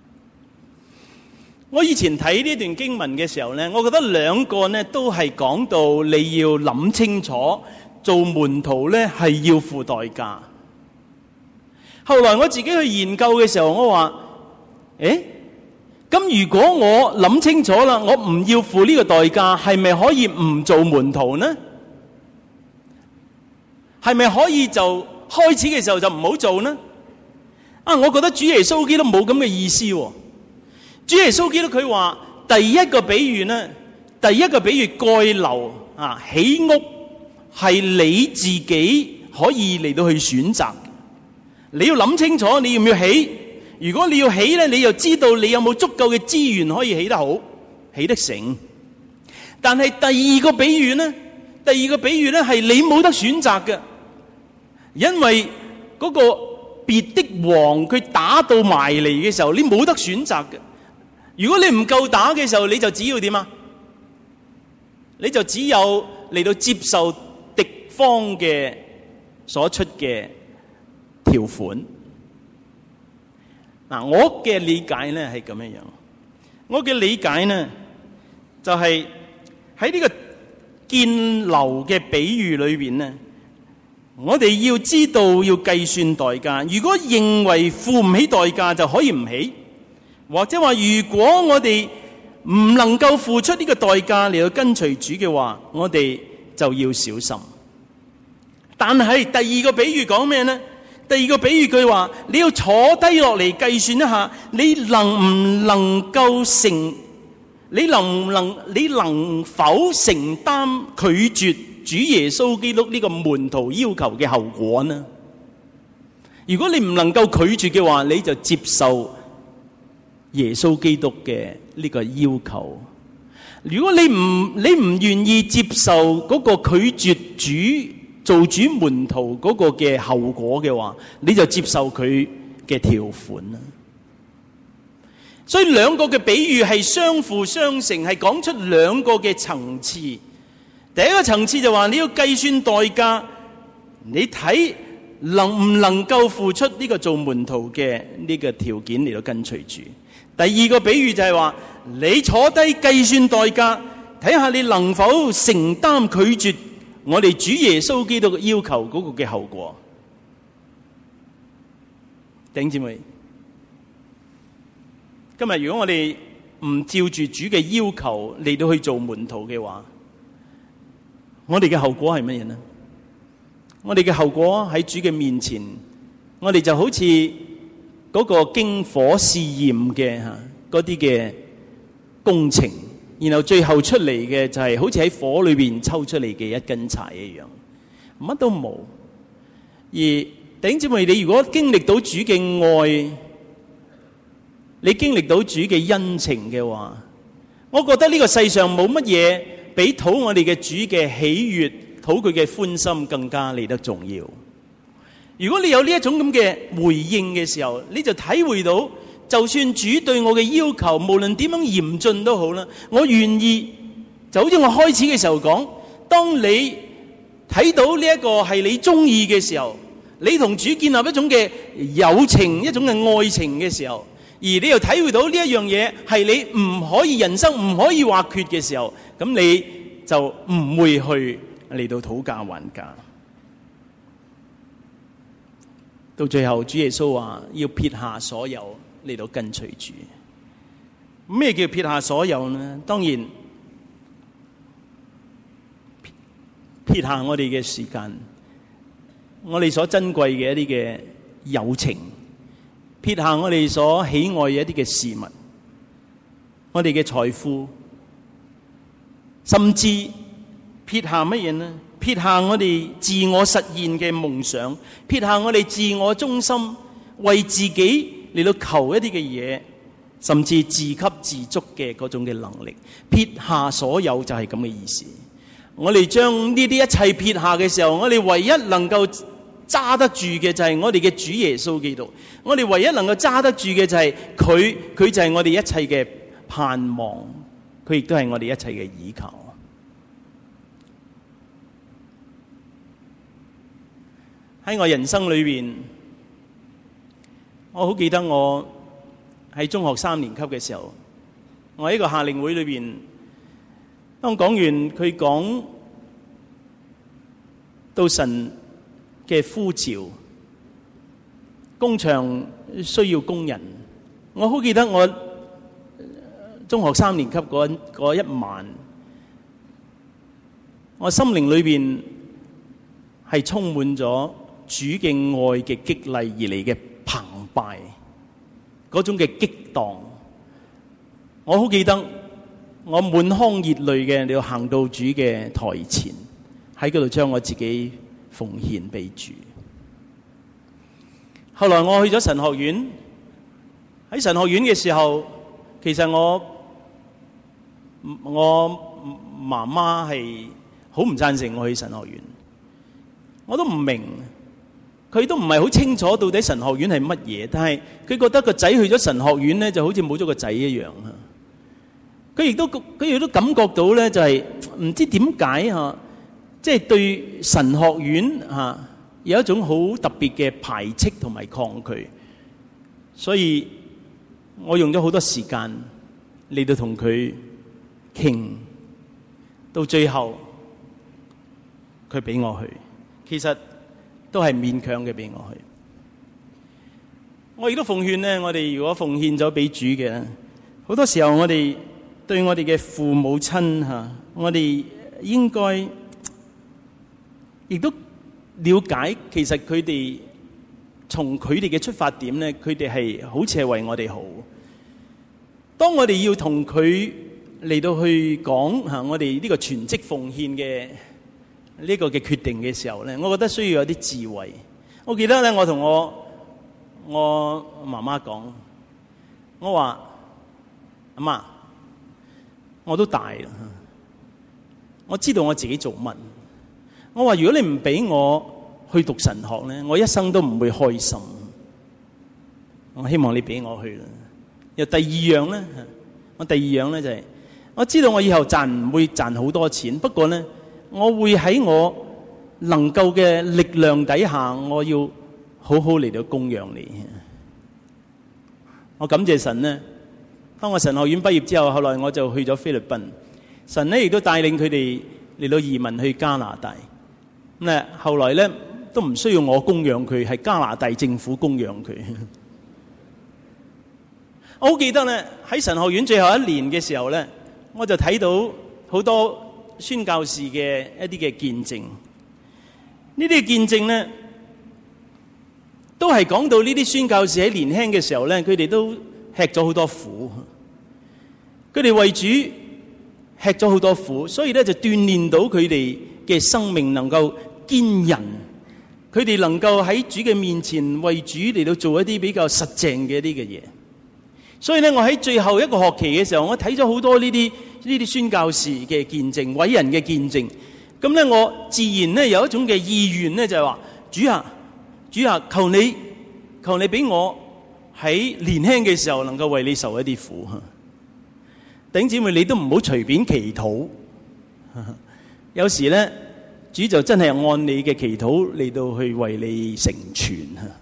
我以前睇呢段經文嘅時候呢，我覺得兩個呢都係講到你要諗清楚，做門徒呢係要付代價。後來我自己去研究嘅時候，我話：誒，咁如果我諗清楚啦，我唔要付呢個代價，係咪可以唔做門徒呢？係咪可以就開始嘅時候就唔好做呢？啊，我覺得主耶穌基督冇咁嘅意思喎。主耶穌基督佢話第一個比喻呢，第一個比喻蓋樓啊，起屋係你自己可以嚟到去選擇。你要諗清楚你要唔要起。如果你要起呢，你又知道你有冇足夠嘅資源可以起得好，起得成。但係第二個比喻呢，第二個比喻呢係你冇得選擇嘅，因為嗰個別的王佢打到埋嚟嘅時候，你冇得選擇嘅。如果你唔夠打嘅時候，你就只要點啊？你就只有嚟到接受敵方嘅所出嘅條款。嗱，我嘅理解呢係咁樣樣。我嘅理解呢就係喺呢個建樓嘅比喻裏邊呢，我哋要知道要計算代價。如果認為付唔起代價就可以唔起。或者話，如果我哋唔能夠付出呢個代價嚟到跟隨主嘅話，我哋就要小心。但係第二個比喻講咩呢？第二個比喻句話，你要坐低落嚟計算一下，你能唔能夠承，你能唔能，你能否承擔拒絕主耶穌基督呢個門徒要求嘅後果呢？如果你唔能夠拒絕嘅話，你就接受耶穌基督嘅呢個要求。如果你唔你唔願意接受嗰個拒絕主做主門徒嗰個嘅後果嘅話，你就接受佢嘅條款啦。所以兩個嘅比喻係相輔相成，係講出兩個嘅層次。第一個層次就話你要計算代價，你睇能唔能夠付出呢個做門徒嘅呢個條件嚟到跟隨主。第二個比喻就係話，你坐低計算代價，睇下你能否承擔拒絕我哋主耶穌基督嘅要求嗰個嘅後果。弟兄姊妹，今日如果我哋唔照住主嘅要求嚟到去做門徒嘅話，我哋嘅後果係乜嘢呢？我哋嘅後果喺主嘅面前，我哋就好似嗰個經火試驗嘅吓嗰啲嘅工程，然後最後出嚟嘅就係好似喺火裏邊抽出嚟嘅一根柴一樣，乜都冇。而弟兄姊妹，你如果經歷到主嘅愛，你經歷到主嘅恩情嘅話，我覺得呢個世上冇乜嘢比討我哋嘅主嘅喜悅、討佢嘅歡心更加嚟得重要。如果你有呢一種咁嘅回應嘅時候，你就體會到，就算主對我嘅要求無論點樣嚴峻都好啦，我願意，就好似我開始嘅時候講，當你睇到呢一個係你中意嘅時候，你同主建立一種嘅友情、一種嘅愛情嘅時候，而你又體會到呢一樣嘢係你唔可以人生唔可以或缺嘅時候，咁你就唔會去嚟到討價還價。到最後，主耶穌話要撇下所有嚟到跟隨主。咩叫撇下所有呢？當然撇下我哋嘅時間， 我哋所珍貴嘅一啲嘅友情，撇下我哋所喜愛嘅一啲嘅事物，我哋嘅財富，甚至撇下乜嘢呢？撇下我哋自我實現嘅夢想，撇下我哋自我中心，為自己嚟到求一啲嘅嘢，甚至自給自足嘅嗰種嘅能力，撇下所有就係咁嘅意思。我哋將呢啲一切撇下嘅時候，我哋唯一能夠揸得住嘅就係我哋嘅主耶穌基督。我哋唯一能夠揸得住嘅就係佢，佢就係我哋一切嘅盼望，佢亦都係我哋一切嘅依靠。喺我人生裏邊，我好記得我喺中學三年級嘅時候，我喺個夏令會裏邊，當講完佢講到神嘅呼召，工場需要工人，我好記得我中學三年級嗰嗰一晚，我心靈裏邊係充滿咗主嘅愛嘅激勵而嚟嘅澎湃，嗰種嘅激盪。我好記得我滿腔熱淚嘅，你要行到主嘅台前，喺嗰度將我自己奉獻俾主。後來我去咗神學院，喺神學院嘅時候，其實我我媽媽係好唔贊成我去神學院，我都唔明。佢都唔係好清楚到底神學院係乜嘢，但係佢覺得個仔去咗神學院咧，就好似冇咗個仔一樣。佢亦都佢亦都感覺到咧，就係唔知點解嚇，即係對神學院嚇有一種好特別嘅排斥同埋抗拒。所以我用咗好多時間嚟到同佢傾，到最後佢俾我去。其實都係勉強嘅俾我去。我亦都奉勸呢，我哋如果奉獻咗俾主嘅，好多時候我哋對我哋嘅父母親吓，我哋應該亦都了解，其實佢哋從佢哋嘅出發點呢，佢哋係好似係為我哋好。當我哋要同佢嚟到去講吓，我哋呢個全職奉獻嘅呢個嘅決定嘅時候咧，我覺得需要有啲智慧。我記得咧，我同我我媽媽講，我話阿媽，我都大啦，我知道我自己做乜。我話如果你唔俾我去讀神學咧，我一生都唔會開心。我希望你俾我去啦。又第二樣咧，我第二樣咧就係、是、我知道我以後賺唔會賺好多錢，不過咧，我會喺我能夠嘅力量底下，我要好好嚟到供養你。我感謝神呢，當我神學院畢業之後，後來我就去咗菲律賓。神呢亦都帶領佢哋嚟到移民去加拿大。咁咧，後來咧都唔需要我供養佢，係加拿大政府供養佢。我好記得咧，喺神學院最後一年嘅時候咧，我就睇到好多宣教士嘅一啲嘅見證。呢啲見證咧，都係講到呢啲宣教士喺年輕嘅時候咧，佢哋都吃咗好多苦。佢哋為主吃咗好多苦，所以咧就鍛鍊到佢哋嘅生命能夠堅韌。佢哋能夠喺主嘅面前為主嚟到做一啲比較實淨嘅一啲嘅嘢。所以咧，我喺最後一個學期嘅時候，我睇咗好多呢啲呢啲宣教士嘅見證、偉人嘅見證。咁咧，我自然咧有一種嘅意願咧，就係話：主啊，主啊，求你，求你俾我喺年輕嘅時候能夠為你受一啲苦。弟兄姊妹，你都唔好隨便祈禱。有時咧，主就真係按你嘅祈禱嚟到去為你成全。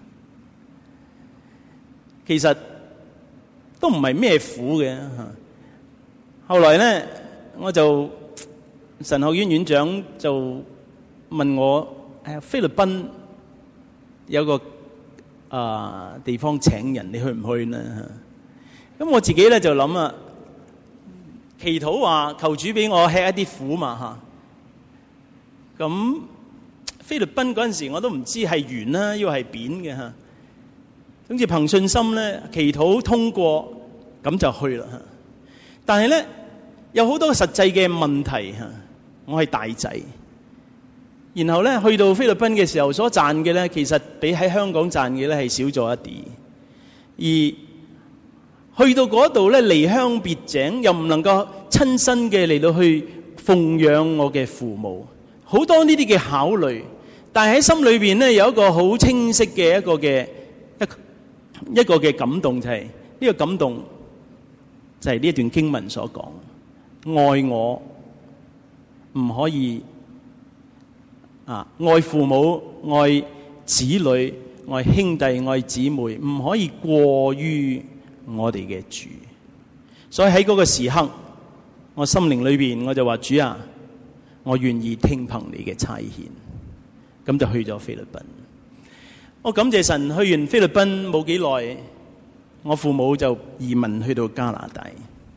其實都唔係咩苦嘅。後來咧，我就神學院院長就問我：誒，菲律賓有個啊、呃、地方請人，你去唔去呢？咁我自己咧就諗啊，祈禱話求主俾我吃一啲苦嘛嚇。咁菲律賓嗰陣時，我都唔知係圓啦，抑或係扁嘅嚇。總之憑信心咧，祈禱通過咁就去啦嚇。但係咧有好多實際嘅問題嚇。我係大仔，然後咧去到菲律賓嘅時候，所賺嘅咧其實比喺香港賺嘅咧係少咗一啲。而去到嗰度咧離鄉別井，又唔能夠親身嘅嚟到去奉養我嘅父母，好多呢啲嘅考慮。但係喺心裏邊咧有一個好清晰嘅一個嘅一一個嘅感動，就係呢個感動就係呢一段經文所講，愛我唔可以啊，愛父母、愛子女、愛兄弟、愛姊妹，唔可以過於我哋嘅主。所以喺嗰個時刻，我心靈裏邊我就話：主啊，我願意聽憑你嘅差遣。咁就去咗菲律賓。我感謝神，去完菲律賓冇幾耐，我父母就移民去到加拿大。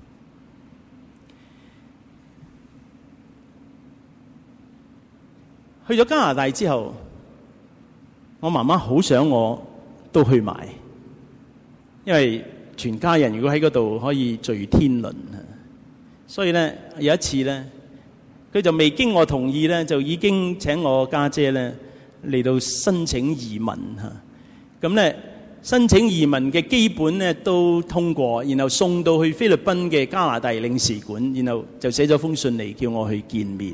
去咗加拿大之後，我媽媽好想我都去埋，因為全家人如果喺嗰度可以聚天倫。所以咧有一次咧，佢就未經我同意咧，就已經請我家姐咧嚟到申請移民嚇。咁咧申請移民嘅基本咧都通過，然後送到去菲律賓嘅加拿大領事館，然後就寫咗封信嚟叫我去見面。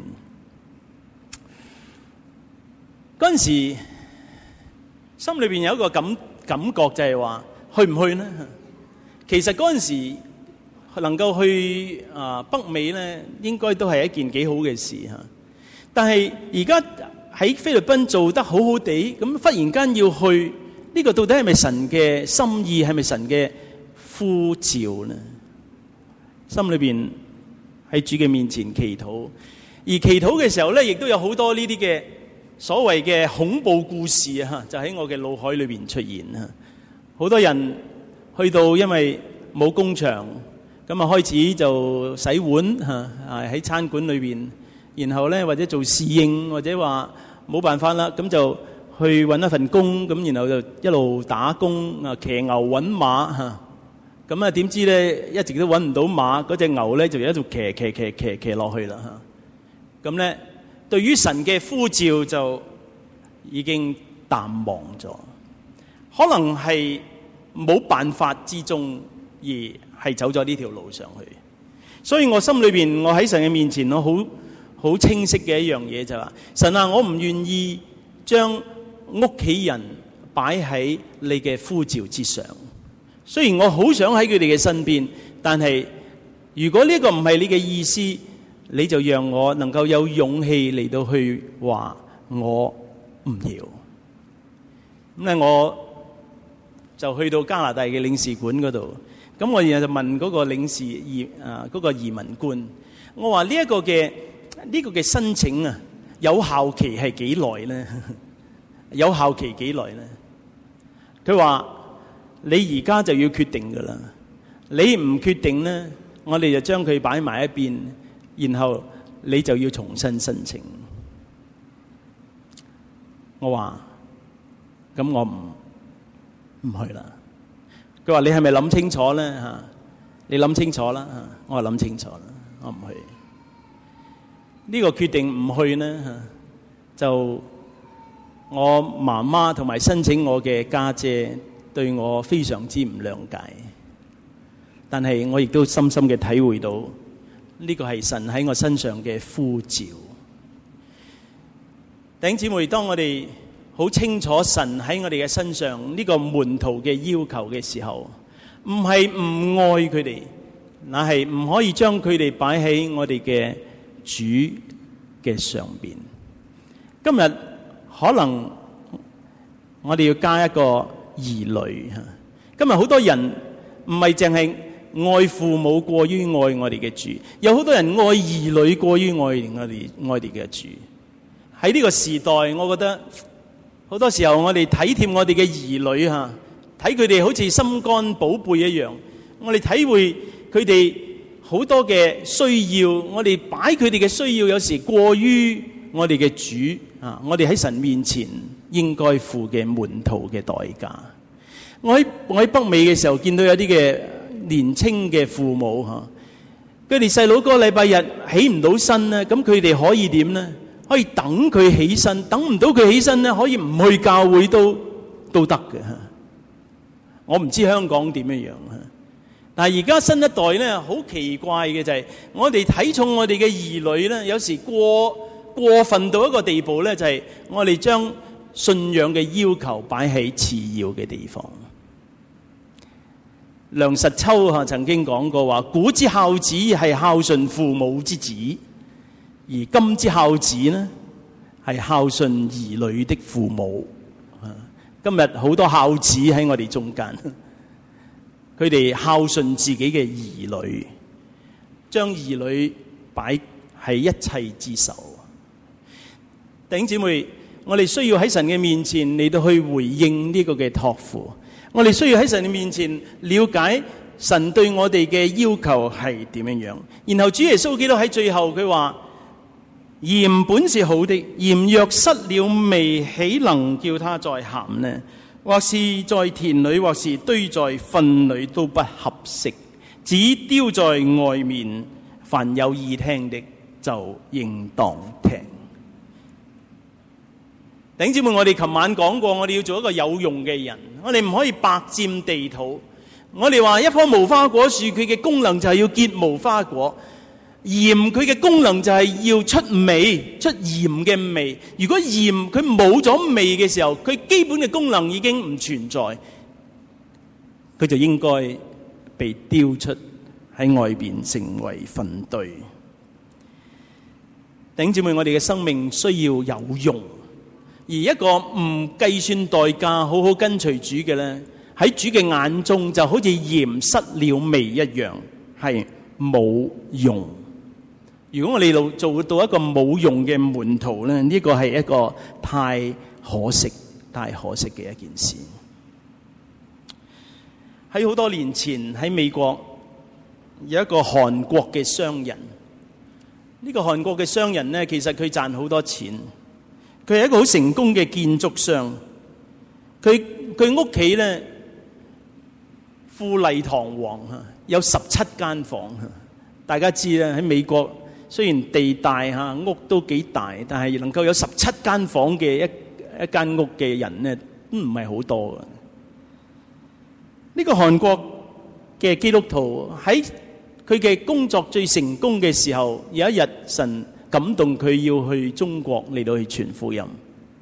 嗰陣時心裏邊有一個感感覺，就係話去唔去呢？其實嗰陣時能夠去啊北美咧，應該都係一件幾好嘅事嚇。但係而家喺菲律賓做得好好地，咁忽然間要去，呢個到底係咪神嘅心意？係咪神嘅呼召呢？心裏邊喺主嘅面前祈禱，而祈禱嘅時候咧，亦都有好多呢啲嘅所謂嘅恐怖故事啊，就喺我嘅腦海裏邊出現啊。好多人去到因為冇工場，咁啊開始就洗碗嚇，啊喺餐館裏邊，然後咧或者做侍應，或者話冇辦法啦，咁就去揾一份工，咁然後就一路打工啊，騎牛揾馬嚇。咁啊點知咧一直都揾唔到馬，嗰隻牛咧就一路騎騎騎騎騎落去啦嚇。咁咧對於神嘅呼召就已經淡忘咗，可能係冇辦法之中而係走咗呢條路上去。所以我心裏邊，我喺神嘅面前，我好好清晰嘅一樣嘢就係話：神啊，我唔願意將屋企人擺喺你嘅呼召之上。雖然我好想喺佢哋嘅身邊，但係如果呢個唔係你嘅意思，你就讓我能夠有勇氣嚟到去話我唔要。咁咧我就去到加拿大嘅領事館嗰度，咁我然後就問嗰個領事移啊嗰個移民官，我話呢一個嘅呢個嘅申請啊，有效期係幾耐咧？有效期幾耐咧？佢話你而家就要決定噶啦，你唔決定咧，我哋就將佢擺埋一邊，然後你就要重新申請。我話咁我唔唔去啦。佢話你係咪諗清楚咧吓？你諗清楚啦吓。我話諗清楚啦，我唔去。呢個決定唔去咧吓，就我媽媽同埋申請我嘅家姐對我非常之唔諒解，但係我亦都深深嘅體會到呢個係神喺我身上嘅呼召。弟兄姊妹，當我哋好清楚神喺我哋嘅身上呢個門徒嘅要求嘅時候，唔係唔愛佢哋，乃係唔可以將佢哋擺喺我哋嘅主嘅上邊。今日可能我哋要加一個兒女吓。今日好多人唔係淨係愛父母過於愛我哋嘅主，有好多人愛兒女過於愛我哋愛哋嘅主。喺呢個時代，我覺得好多時候我哋體貼我哋嘅兒女吓，睇佢哋好似心肝寶貝一樣，我哋體會佢哋好多嘅需要，我哋擺佢哋嘅需要有時過於我哋嘅主啊，我哋喺神面前應該付嘅門徒嘅代價。我喺我喺北美嘅時候，見到有啲嘅年青嘅父母嚇，佢哋細佬哥禮拜日起唔到身咧，咁佢哋可以點咧？可以等佢起身，等唔到佢起身咧，可以唔去教會都都得嘅。我唔知香港點樣樣啊，但係而家新一代咧，好奇怪嘅就係，我哋睇重我哋嘅兒女咧，有時過過分到一個地步咧，就係我哋將信仰嘅要求擺喺次要嘅地方。梁實秋嚇曾經講過話：古之孝子係孝順父母之子，而今之孝子呢係孝順兒女的父母。今日好多孝子喺我哋中間，佢哋孝順自己嘅兒女，將兒女擺喺一切之首。弟兄姊妹，我哋需要喺神嘅面前嚟到去回應呢個嘅託付。我哋需要喺神嘅面前了解神對我哋嘅要求係點樣樣。然後主耶穌基督喺最後佢話：鹽本是好的，鹽若失了味，豈能叫它再鹹呢？或是在田裏，或是堆在糞裏，都不合適，只丟在外面。凡有意聽的，就應當聽。弟兄姊妹，我哋琴晚講過，我哋要做一個有用嘅人，我哋唔可以白佔地土。我哋話一棵無花果樹，佢嘅功能就係要結無花果。鹽佢嘅功能就係要出味，出鹽嘅味。如果鹽佢冇咗味嘅時候，佢基本嘅功能已經唔存在，佢就應該被丟出喺外邊，成為糞堆。弟兄姊妹，我哋嘅生命需要有用，而一個唔計算代價、好好跟隨主嘅咧，喺主嘅眼中就好似鹽失了味一樣，係冇用。如果我哋做到一個冇用嘅門徒咧，呢個係一個太可惜、太可惜嘅一件事。喺好多年前喺美國有一個韓國嘅商人，呢個韓國嘅商人咧，其實佢賺好多錢，佢係一個好成功嘅建築商。佢佢屋企咧富麗堂皇嚇，有十七間房嚇。大家知啦，喺美國，雖然地大嚇，屋都幾大，但係能夠有十七間房嘅一一間屋嘅人咧，都唔係好多嘅。呢個韓國嘅基督徒喺佢嘅工作最成功嘅時候，有一日神感動佢要去中國嚟到去傳福音，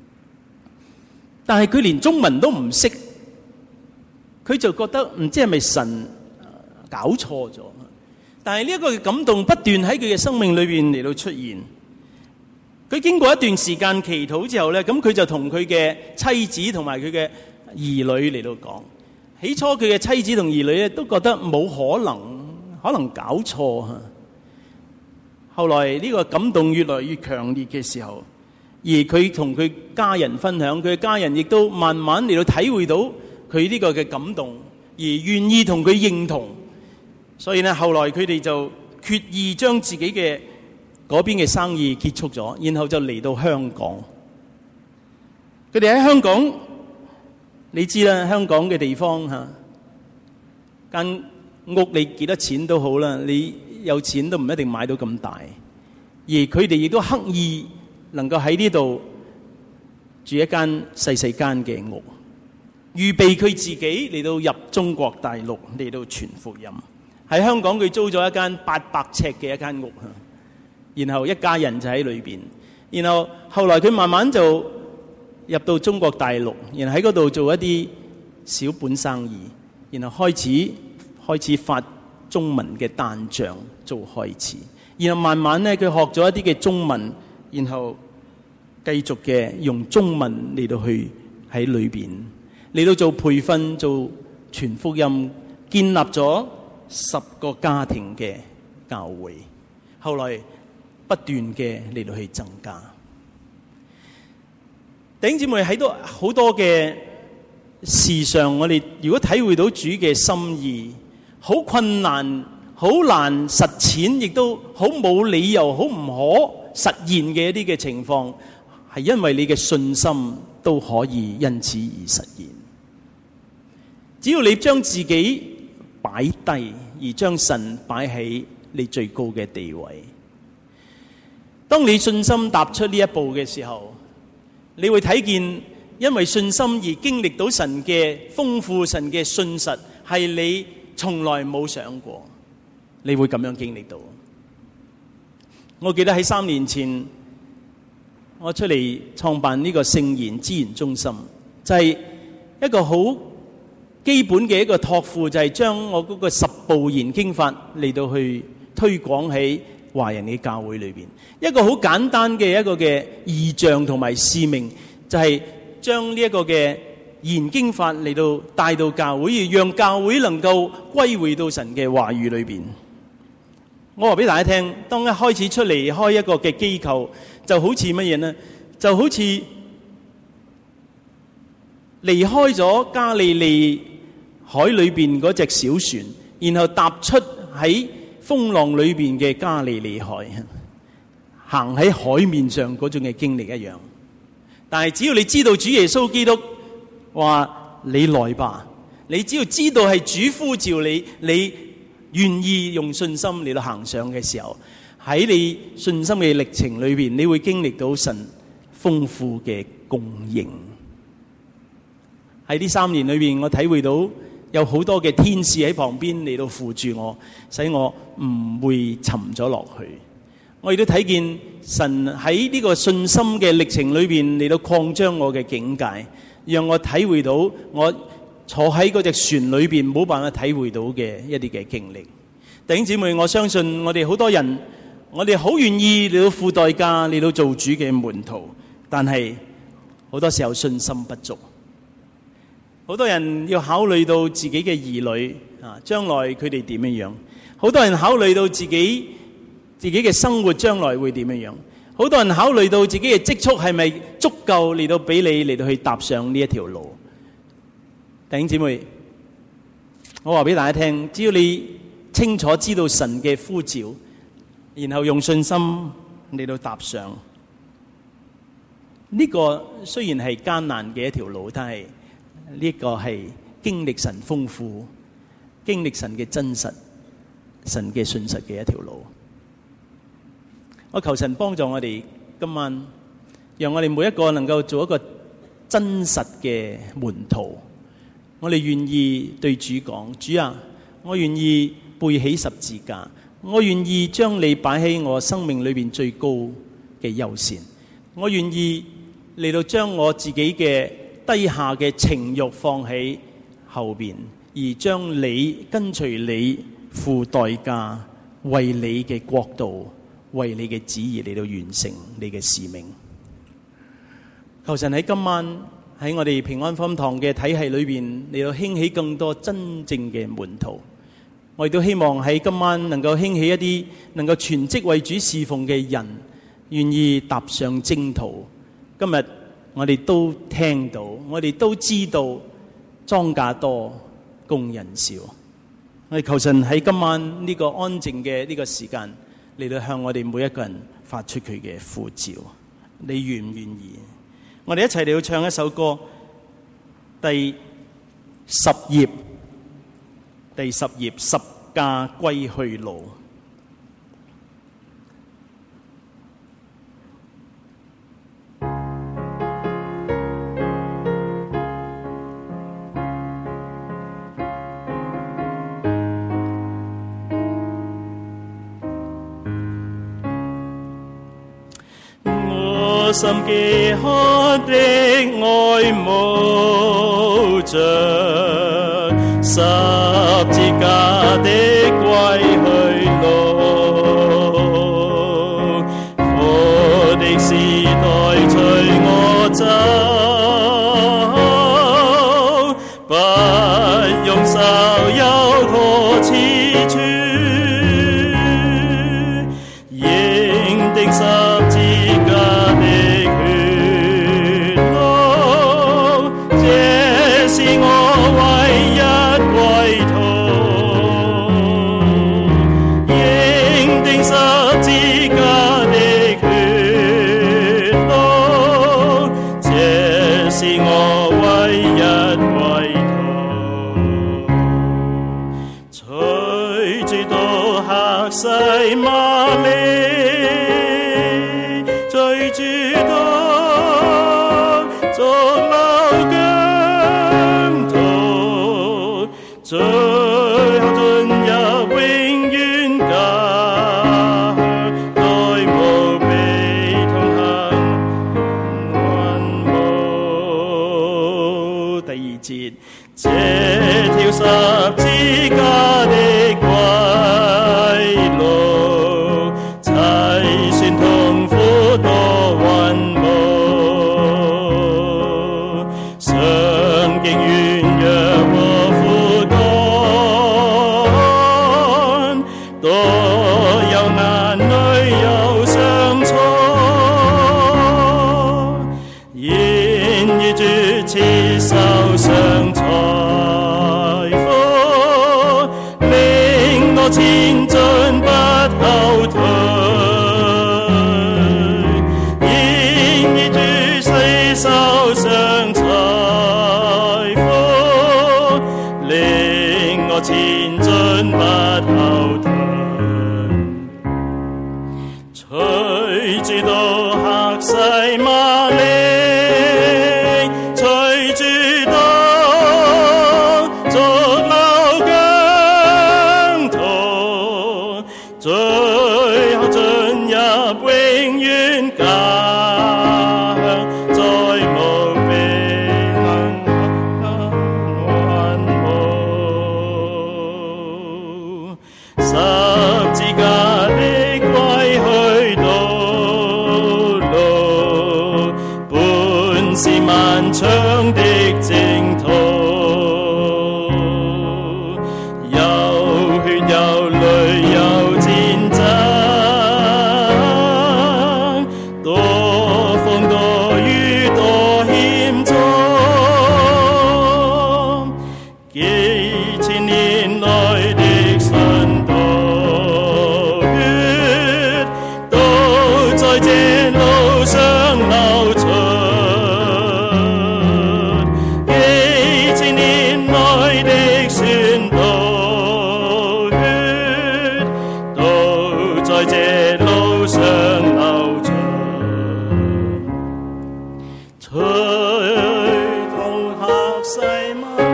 但係佢連中文都唔識，佢就覺得唔知係咪神搞錯咗。但係呢一個感動不斷喺佢嘅生命裏邊嚟到出現。佢經過一段時間祈禱之後咧，咁佢就同佢嘅妻子同埋佢嘅兒女嚟到講。起初佢嘅妻子同兒女咧都覺得冇可能，可能搞錯嚇。後來呢個感動越來越強烈嘅時候，而佢同佢家人分享，佢嘅家人亦都慢慢嚟到體會到佢呢個嘅感動，而願意同佢認同。所以咧，後來佢哋就決意將自己嘅嗰邊嘅生意結束咗，然後就嚟到香港。佢哋喺香港，你知啦，香港嘅地方嚇，間屋你幾多錢都好啦，你有錢都唔一定買到咁大。而佢哋亦都刻意能夠喺呢度住一間細細間嘅屋，預備佢自己嚟到入中國大陸嚟到傳福音。喺香港佢租咗一間八百尺嘅一間屋，然後一家人就喺裏邊。然後後來佢慢慢就入到中國大陸，然後喺嗰度做一啲小本生意，然後開始開始發中文嘅單張做開始。然後慢慢咧佢學咗一啲嘅中文，然後繼續嘅用中文嚟到去喺裏邊嚟到做培訓，做傳福音，建立咗十個家庭嘅教會，後來不斷嘅嚟到去增加。弟兄姊妹，喺多好多嘅事上，我哋如果體會到主嘅心意，好困難、好難實踐，亦都好冇理由、好唔可實現嘅一啲嘅情況， 係因為你嘅信心都可以因此而實現。只要你將自己擺低，而將神擺喺你最高嘅地位，當你信心踏出呢一步嘅時候，你會睇見因為信心而經歷到神嘅豐富，神嘅信實係你從來冇想過，你會咁樣經歷到。我記得喺三年前我出嚟創辦呢個聖言資源中心，就係一個好基本嘅一個託付，就係將我嗰個十部研經法嚟到去推廣喺華人嘅教會裏邊。一個好簡單嘅一個嘅異象同埋使命，就係將呢一個嘅研經法嚟到帶到教會，而讓教會能夠歸回到神嘅話語裏邊。我話俾大家聽，當一開始出嚟開一個嘅機構，就好似乜嘢呢？就好似離開咗加利利海裏邊嗰隻小船，然後踏出喺風浪裏邊嘅加利利海，行喺海面上嗰種嘅經歷一樣。但係只要你知道主耶穌基督話你來吧，你只要知道係主呼召你，你願意用信心嚟到行上嘅時候，喺你信心嘅歷程裏邊，你會經歷到神豐富嘅供應。喺呢三年裏邊，我體會到有好多嘅天使喺旁邊嚟到扶住我，使我唔會沉咗落去。我亦都睇見神喺呢個信心嘅歷程裏邊嚟到擴張我嘅境界，讓我體會到我坐喺嗰隻船裏邊冇辦法體會到嘅一啲嘅經歷。弟兄姊妹，我相信我哋好多人，我哋好願意嚟到付代價嚟到做主嘅門徒，但係好多時候信心不足。好多人要考慮到自己嘅兒女啊，將來佢哋點樣樣？好多人考慮到自己自己嘅生活將來會點樣樣？好多人考慮到自己嘅積蓄係咪足夠嚟到俾你嚟到去踏上呢一條路？弟兄姊妹，我話俾大家聽，只要你清楚知道神嘅呼召，然後用信心嚟到踏上呢個，雖然係艱難嘅一條路，但係呢個係經歷神豐富、經歷神嘅真實、神嘅信實嘅一條路。我求神幫助我哋今晚，讓我哋每一個能夠做一個真實嘅門徒。我哋願意對主講：主啊，我願意背起十字架，我願意將你擺喺我生命裏邊最高嘅優先。我願意嚟到將我自己嘅低下嘅情慾放喺後邊，而將你跟隨你付代價，為你嘅國度，為你嘅旨意嚟到完成你嘅使命。求神喺今晚喺我哋平安福音堂嘅體系裏邊嚟到興起更多真正嘅門徒。我亦都希望喺今晚能夠興起一啲能夠全職為主侍奉嘅人，願意踏上征途。今日我哋都聽到，我哋都知道莊稼多，工人少。我哋求神喺今晚呢個安靜嘅呢個時間嚟到向我哋每一個人發出佢嘅呼召。你願唔願意？我哋一齊嚟到唱一首歌，第十頁，第十頁，十架歸去路。 我心飢渴的愛慕着十字架的歸去路，我的時代隨我走，不用愁憂可此處，認定十字架的血路，這是我唯一歸途，認定十字架的血路， 最後進入永遠家鄉，再無悲痛恨雲霧。 第二節， 這條十字架的歸路，齊算痛苦多雲霧，常經軟弱和苦難，多有眼淚有傷楚，然而主賜受上財富，令我前進不後退。然而主施受上財富，令我前進不後退。隨住到客西馬尼，隨住到逐流疆途，最後進入永遠家鄉，再無悲恨雲霧。十字架的歸去道路，本是漫長的征途，有血有淚有戰爭，多風多雨多險阻，幾千年來的信道血，都在這路上流出。幾千年來的宣道血，都在這路上流出。隨同客西馬尼，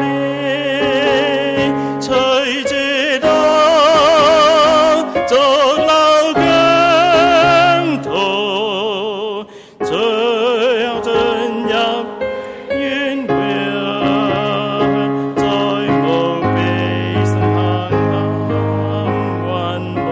隨住到逐流疆途，最後進入遠鄉，再無悲傷恨雲霧。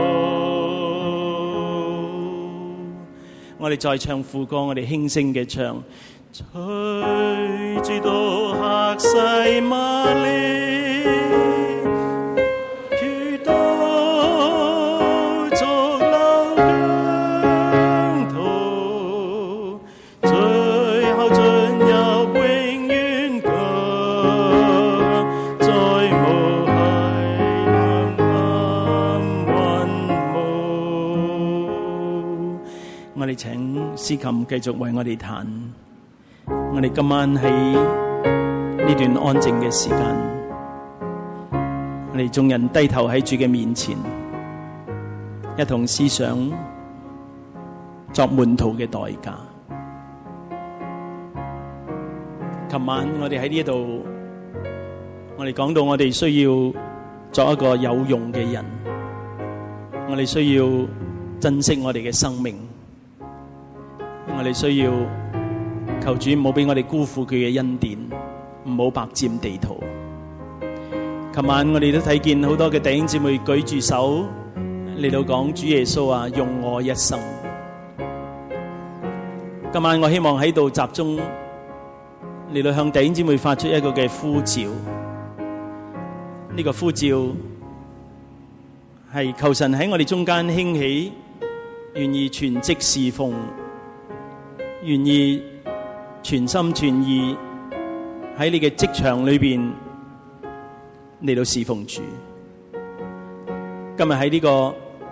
我哋再唱副歌，我哋輕聲嘅唱。 隨住到客西馬尼，遇到逐流疆途，最後進入永遠家鄉，再無係黑暗雲霧。 我哋請司琴繼續為我哋彈。我哋今晚喺呢段安靜嘅時間，我哋眾人低頭喺主嘅面前，一同思想作門徒嘅代價。琴晚我哋喺呢度，我哋講到我哋需要作一個有用嘅人，我哋需要珍惜我哋嘅生命，我哋需要求主唔好俾我哋辜負佢嘅恩典，唔好白佔地圖。琴晚我哋都睇見好多嘅弟兄姊妹舉住手嚟到講主耶穌啊，用我一生。今晚我希望喺度集中嚟到向弟兄姊妹發出一個嘅呼召。呢個呼召係求神喺我哋中間興起，願意全職侍奉，願意全心全意喺你嘅職場裏邊嚟到侍奉主。今日喺呢個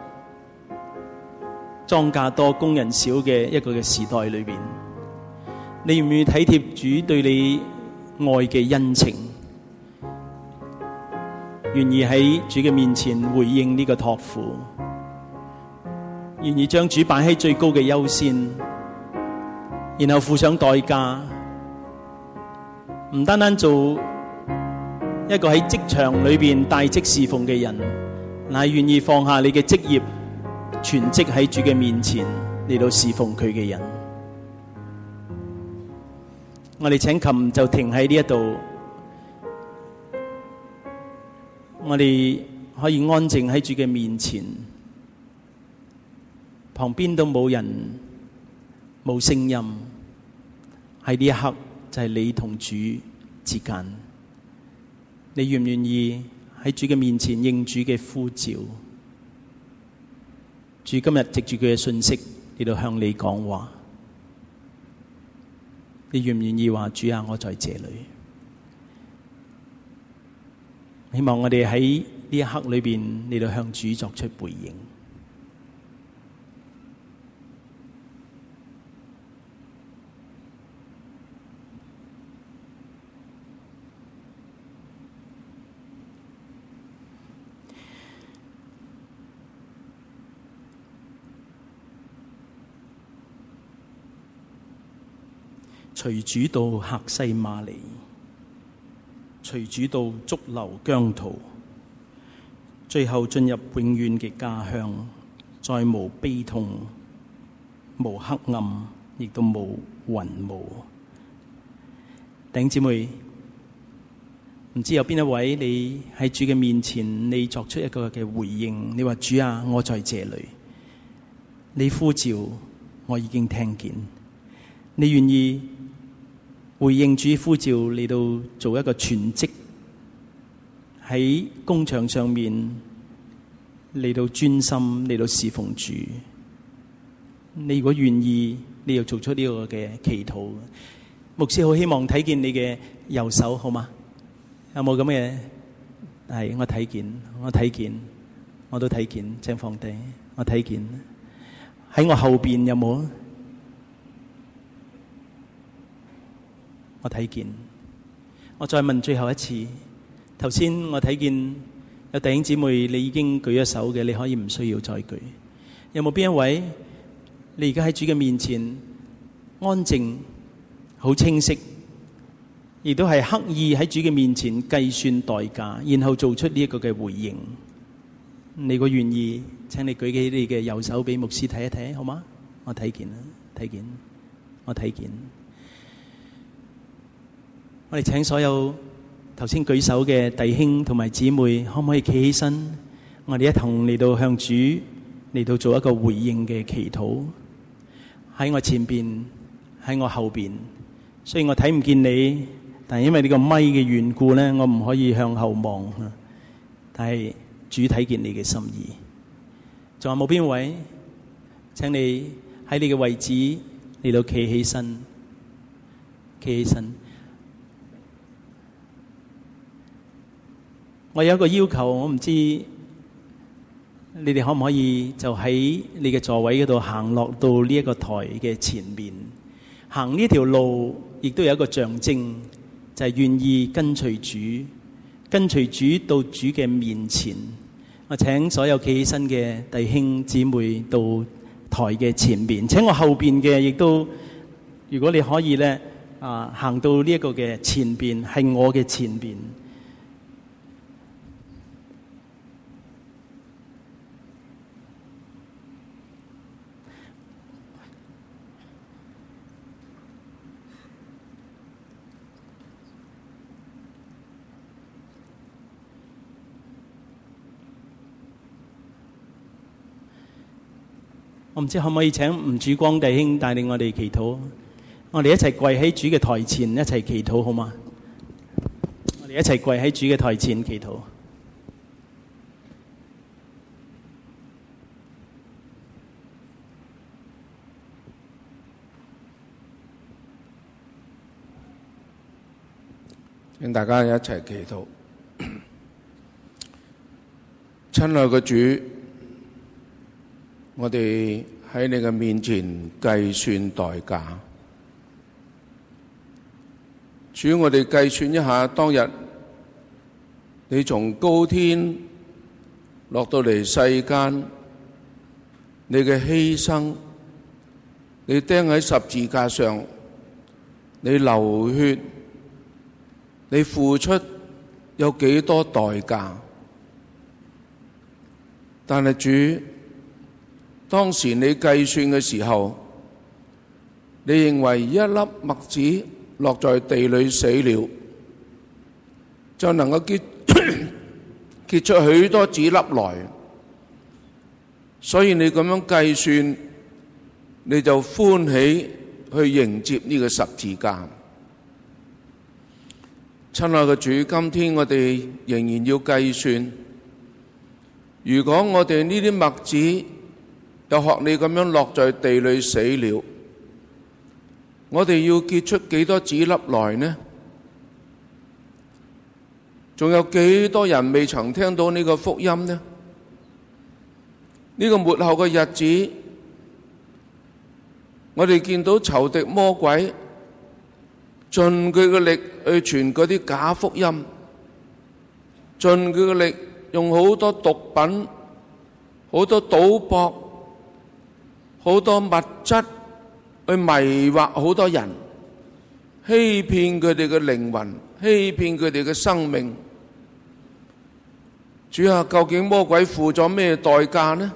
莊稼多工人少嘅一個嘅時代裏邊，你願唔願意體貼主對你愛嘅恩情，願意喺主嘅面前回應呢個託付，願意將主擺喺最高嘅優先，然後付上代價，唔單單做一個喺職場裏邊帶職侍奉嘅人，乃願意放下你嘅職業，全職喺主嘅面前嚟到侍奉佢嘅人。我哋請琴就停喺呢一度，我哋可以安靜喺主嘅面前，旁邊都冇人，冇聲音，喺呢一刻就係你同主之間。你願唔願意喺主嘅面前應主嘅呼召？主今日藉住佢嘅信息嚟到向你講話，你願唔願意話主啊，我在這裏？希望我哋喺呢一刻裏邊嚟到向主作出回應。隨主到客西馬尼，隨主到髑髏疆途，最後進入永遠嘅家鄉，再無悲痛，無黑暗，亦都冇雲霧。弟兄姊妹，唔知有邊一位你喺主嘅面前，你作出一個嘅回應？你話主啊，我在這裏。你呼召，我已經聽見。你願意回應主呼召嚟到做一個全職喺工場上面嚟到專心嚟到侍奉主？你如果願意，你要做出呢個嘅祈禱。牧師好希望睇見你嘅右手，好嗎？有冇咁嘅？係，我睇見，我睇見，我都睇見，請放低，我睇見。喺我後邊有冇？我睇見。我再問最後一次，頭先我睇見有弟兄姊妹你已經舉咗手嘅，你可以唔需要再舉。有冇邊一位你而家喺主嘅面前安靜好清晰，亦都係刻意喺主嘅面前計算代價，然後做出呢一個嘅回應？你如果願意，請你舉起你嘅右手俾牧師睇一睇，好嗎？我睇見啦，睇見，我睇見。我哋請所有頭先舉手嘅弟兄同埋姊妹，可唔可以企起身？我哋一同嚟到向主嚟到做一個回應嘅祈禱。喺我前邊，喺我後邊，雖然我睇唔見你，但係因為呢個咪嘅緣故咧，我唔可以向後望。但係主睇見你嘅心意。仲有冇邊位？請你喺你嘅位置嚟到企起身，企起身。我有一個要求，我唔知你哋可唔可以就喺你嘅座位嗰度行落到呢一個台嘅前面，行呢條路亦都有一個象徵，就係願意跟隨主，跟隨主到主嘅面前。我請所有企起身嘅弟兄姊妹到台嘅前面，請我後邊嘅亦都，如果你可以咧啊，行到呢一個嘅前邊，係我嘅前邊。我唔知可唔可以請吳主光弟兄帶領我哋祈禱，我哋一齊跪喺主嘅台前一齊祈禱，好嗎？我哋一齊跪喺主嘅台前祈禱。 請大家一齊祈禱。親愛嘅主，我哋喺你嘅面前計算代價。主，我哋計算一下，當日你從高天落到嚟世間，你嘅犧牲，你釘喺十字架上，你流血，你付出有幾多代價。但係主當時你計算嘅時候，你認為一粒麥子落在地裏死了，就能夠結結出許多子粒來，所以你咁樣計算，你就歡喜去迎接呢個十字架。親愛嘅主，今天我哋仍然要計算，如果我哋呢啲麥子又學你咁樣落在地裏死了，我哋要結出幾多子粒來呢？仲有幾多人未曾聽到呢個福音呢？呢個末後嘅日子，我哋見到仇敵魔鬼盡佢嘅力去傳嗰啲假福音，盡佢嘅力用好多毒品、好多賭博、好多物質去迷惑好多人，欺騙佢哋嘅靈魂，欺騙佢哋嘅生命。主啊，究竟魔鬼付咗咩代價呢？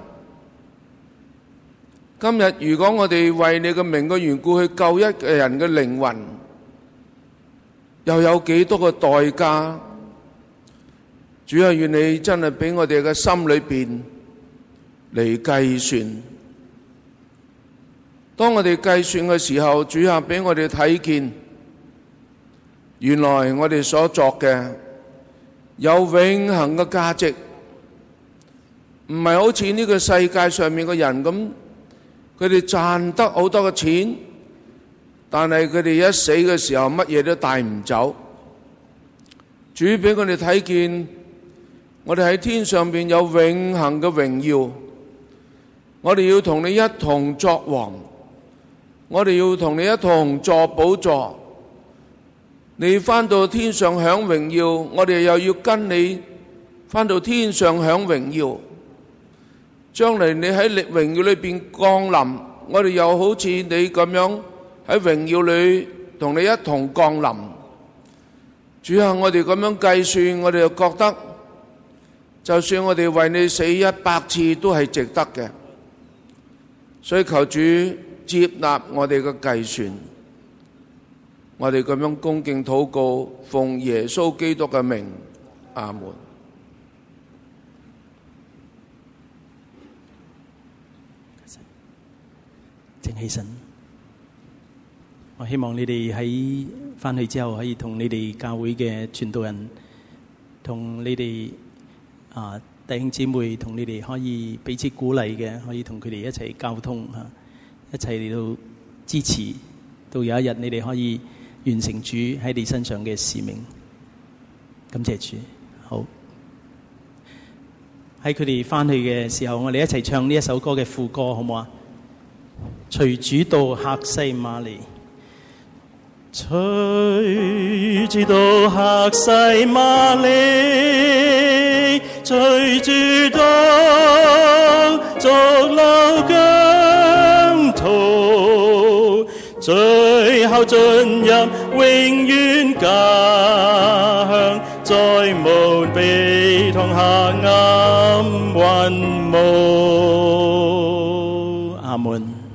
今日如果我哋為你嘅名嘅緣故去救一個人嘅靈魂，又有幾多個代價？主啊，願你真係俾我哋嘅心裏邊嚟計算。當我哋計算嘅時候，主啊，俾我哋睇見，原來我哋所作嘅有永恆嘅價值，唔係好似呢個世界上面嘅人咁，佢哋賺得好多嘅錢，但係佢哋一死嘅時候乜嘢都帶唔走。主俾我哋睇見，我哋喺天上邊有永恆嘅榮耀，我哋要同你一同作王，我哋要同你一同坐寶座。你返到天上享榮耀，我哋又要跟你返到天上享榮耀。將來你喺力榮耀裏邊降臨，我哋又好似你咁樣喺榮耀裏同你一同降臨。主啊，我哋咁樣計算，我哋就覺得，就算我哋為你死一百次都係值得嘅。所以求主接納我哋嘅計算。我哋咁樣恭敬禱告，奉耶穌基督嘅名，阿門。 請起身。我希望你哋喺返去之後，可以同你哋教會嘅傳道人，同你哋啊弟兄姊妹，同你哋可以彼此鼓勵嘅，可以同佢哋一齊交通嚇，一齊嚟到支持，到有一日你哋可以完成主喺你身上嘅使命。感謝主。好，喺佢哋返去嘅時候，我哋一齊唱呢一首歌嘅副歌，好唔好啊？隨主到客西馬尼， 隨主到客西馬尼，隨主到逐流疆途，最後進入永遠家鄉，再無悲痛黑暗雲霧。 阿門。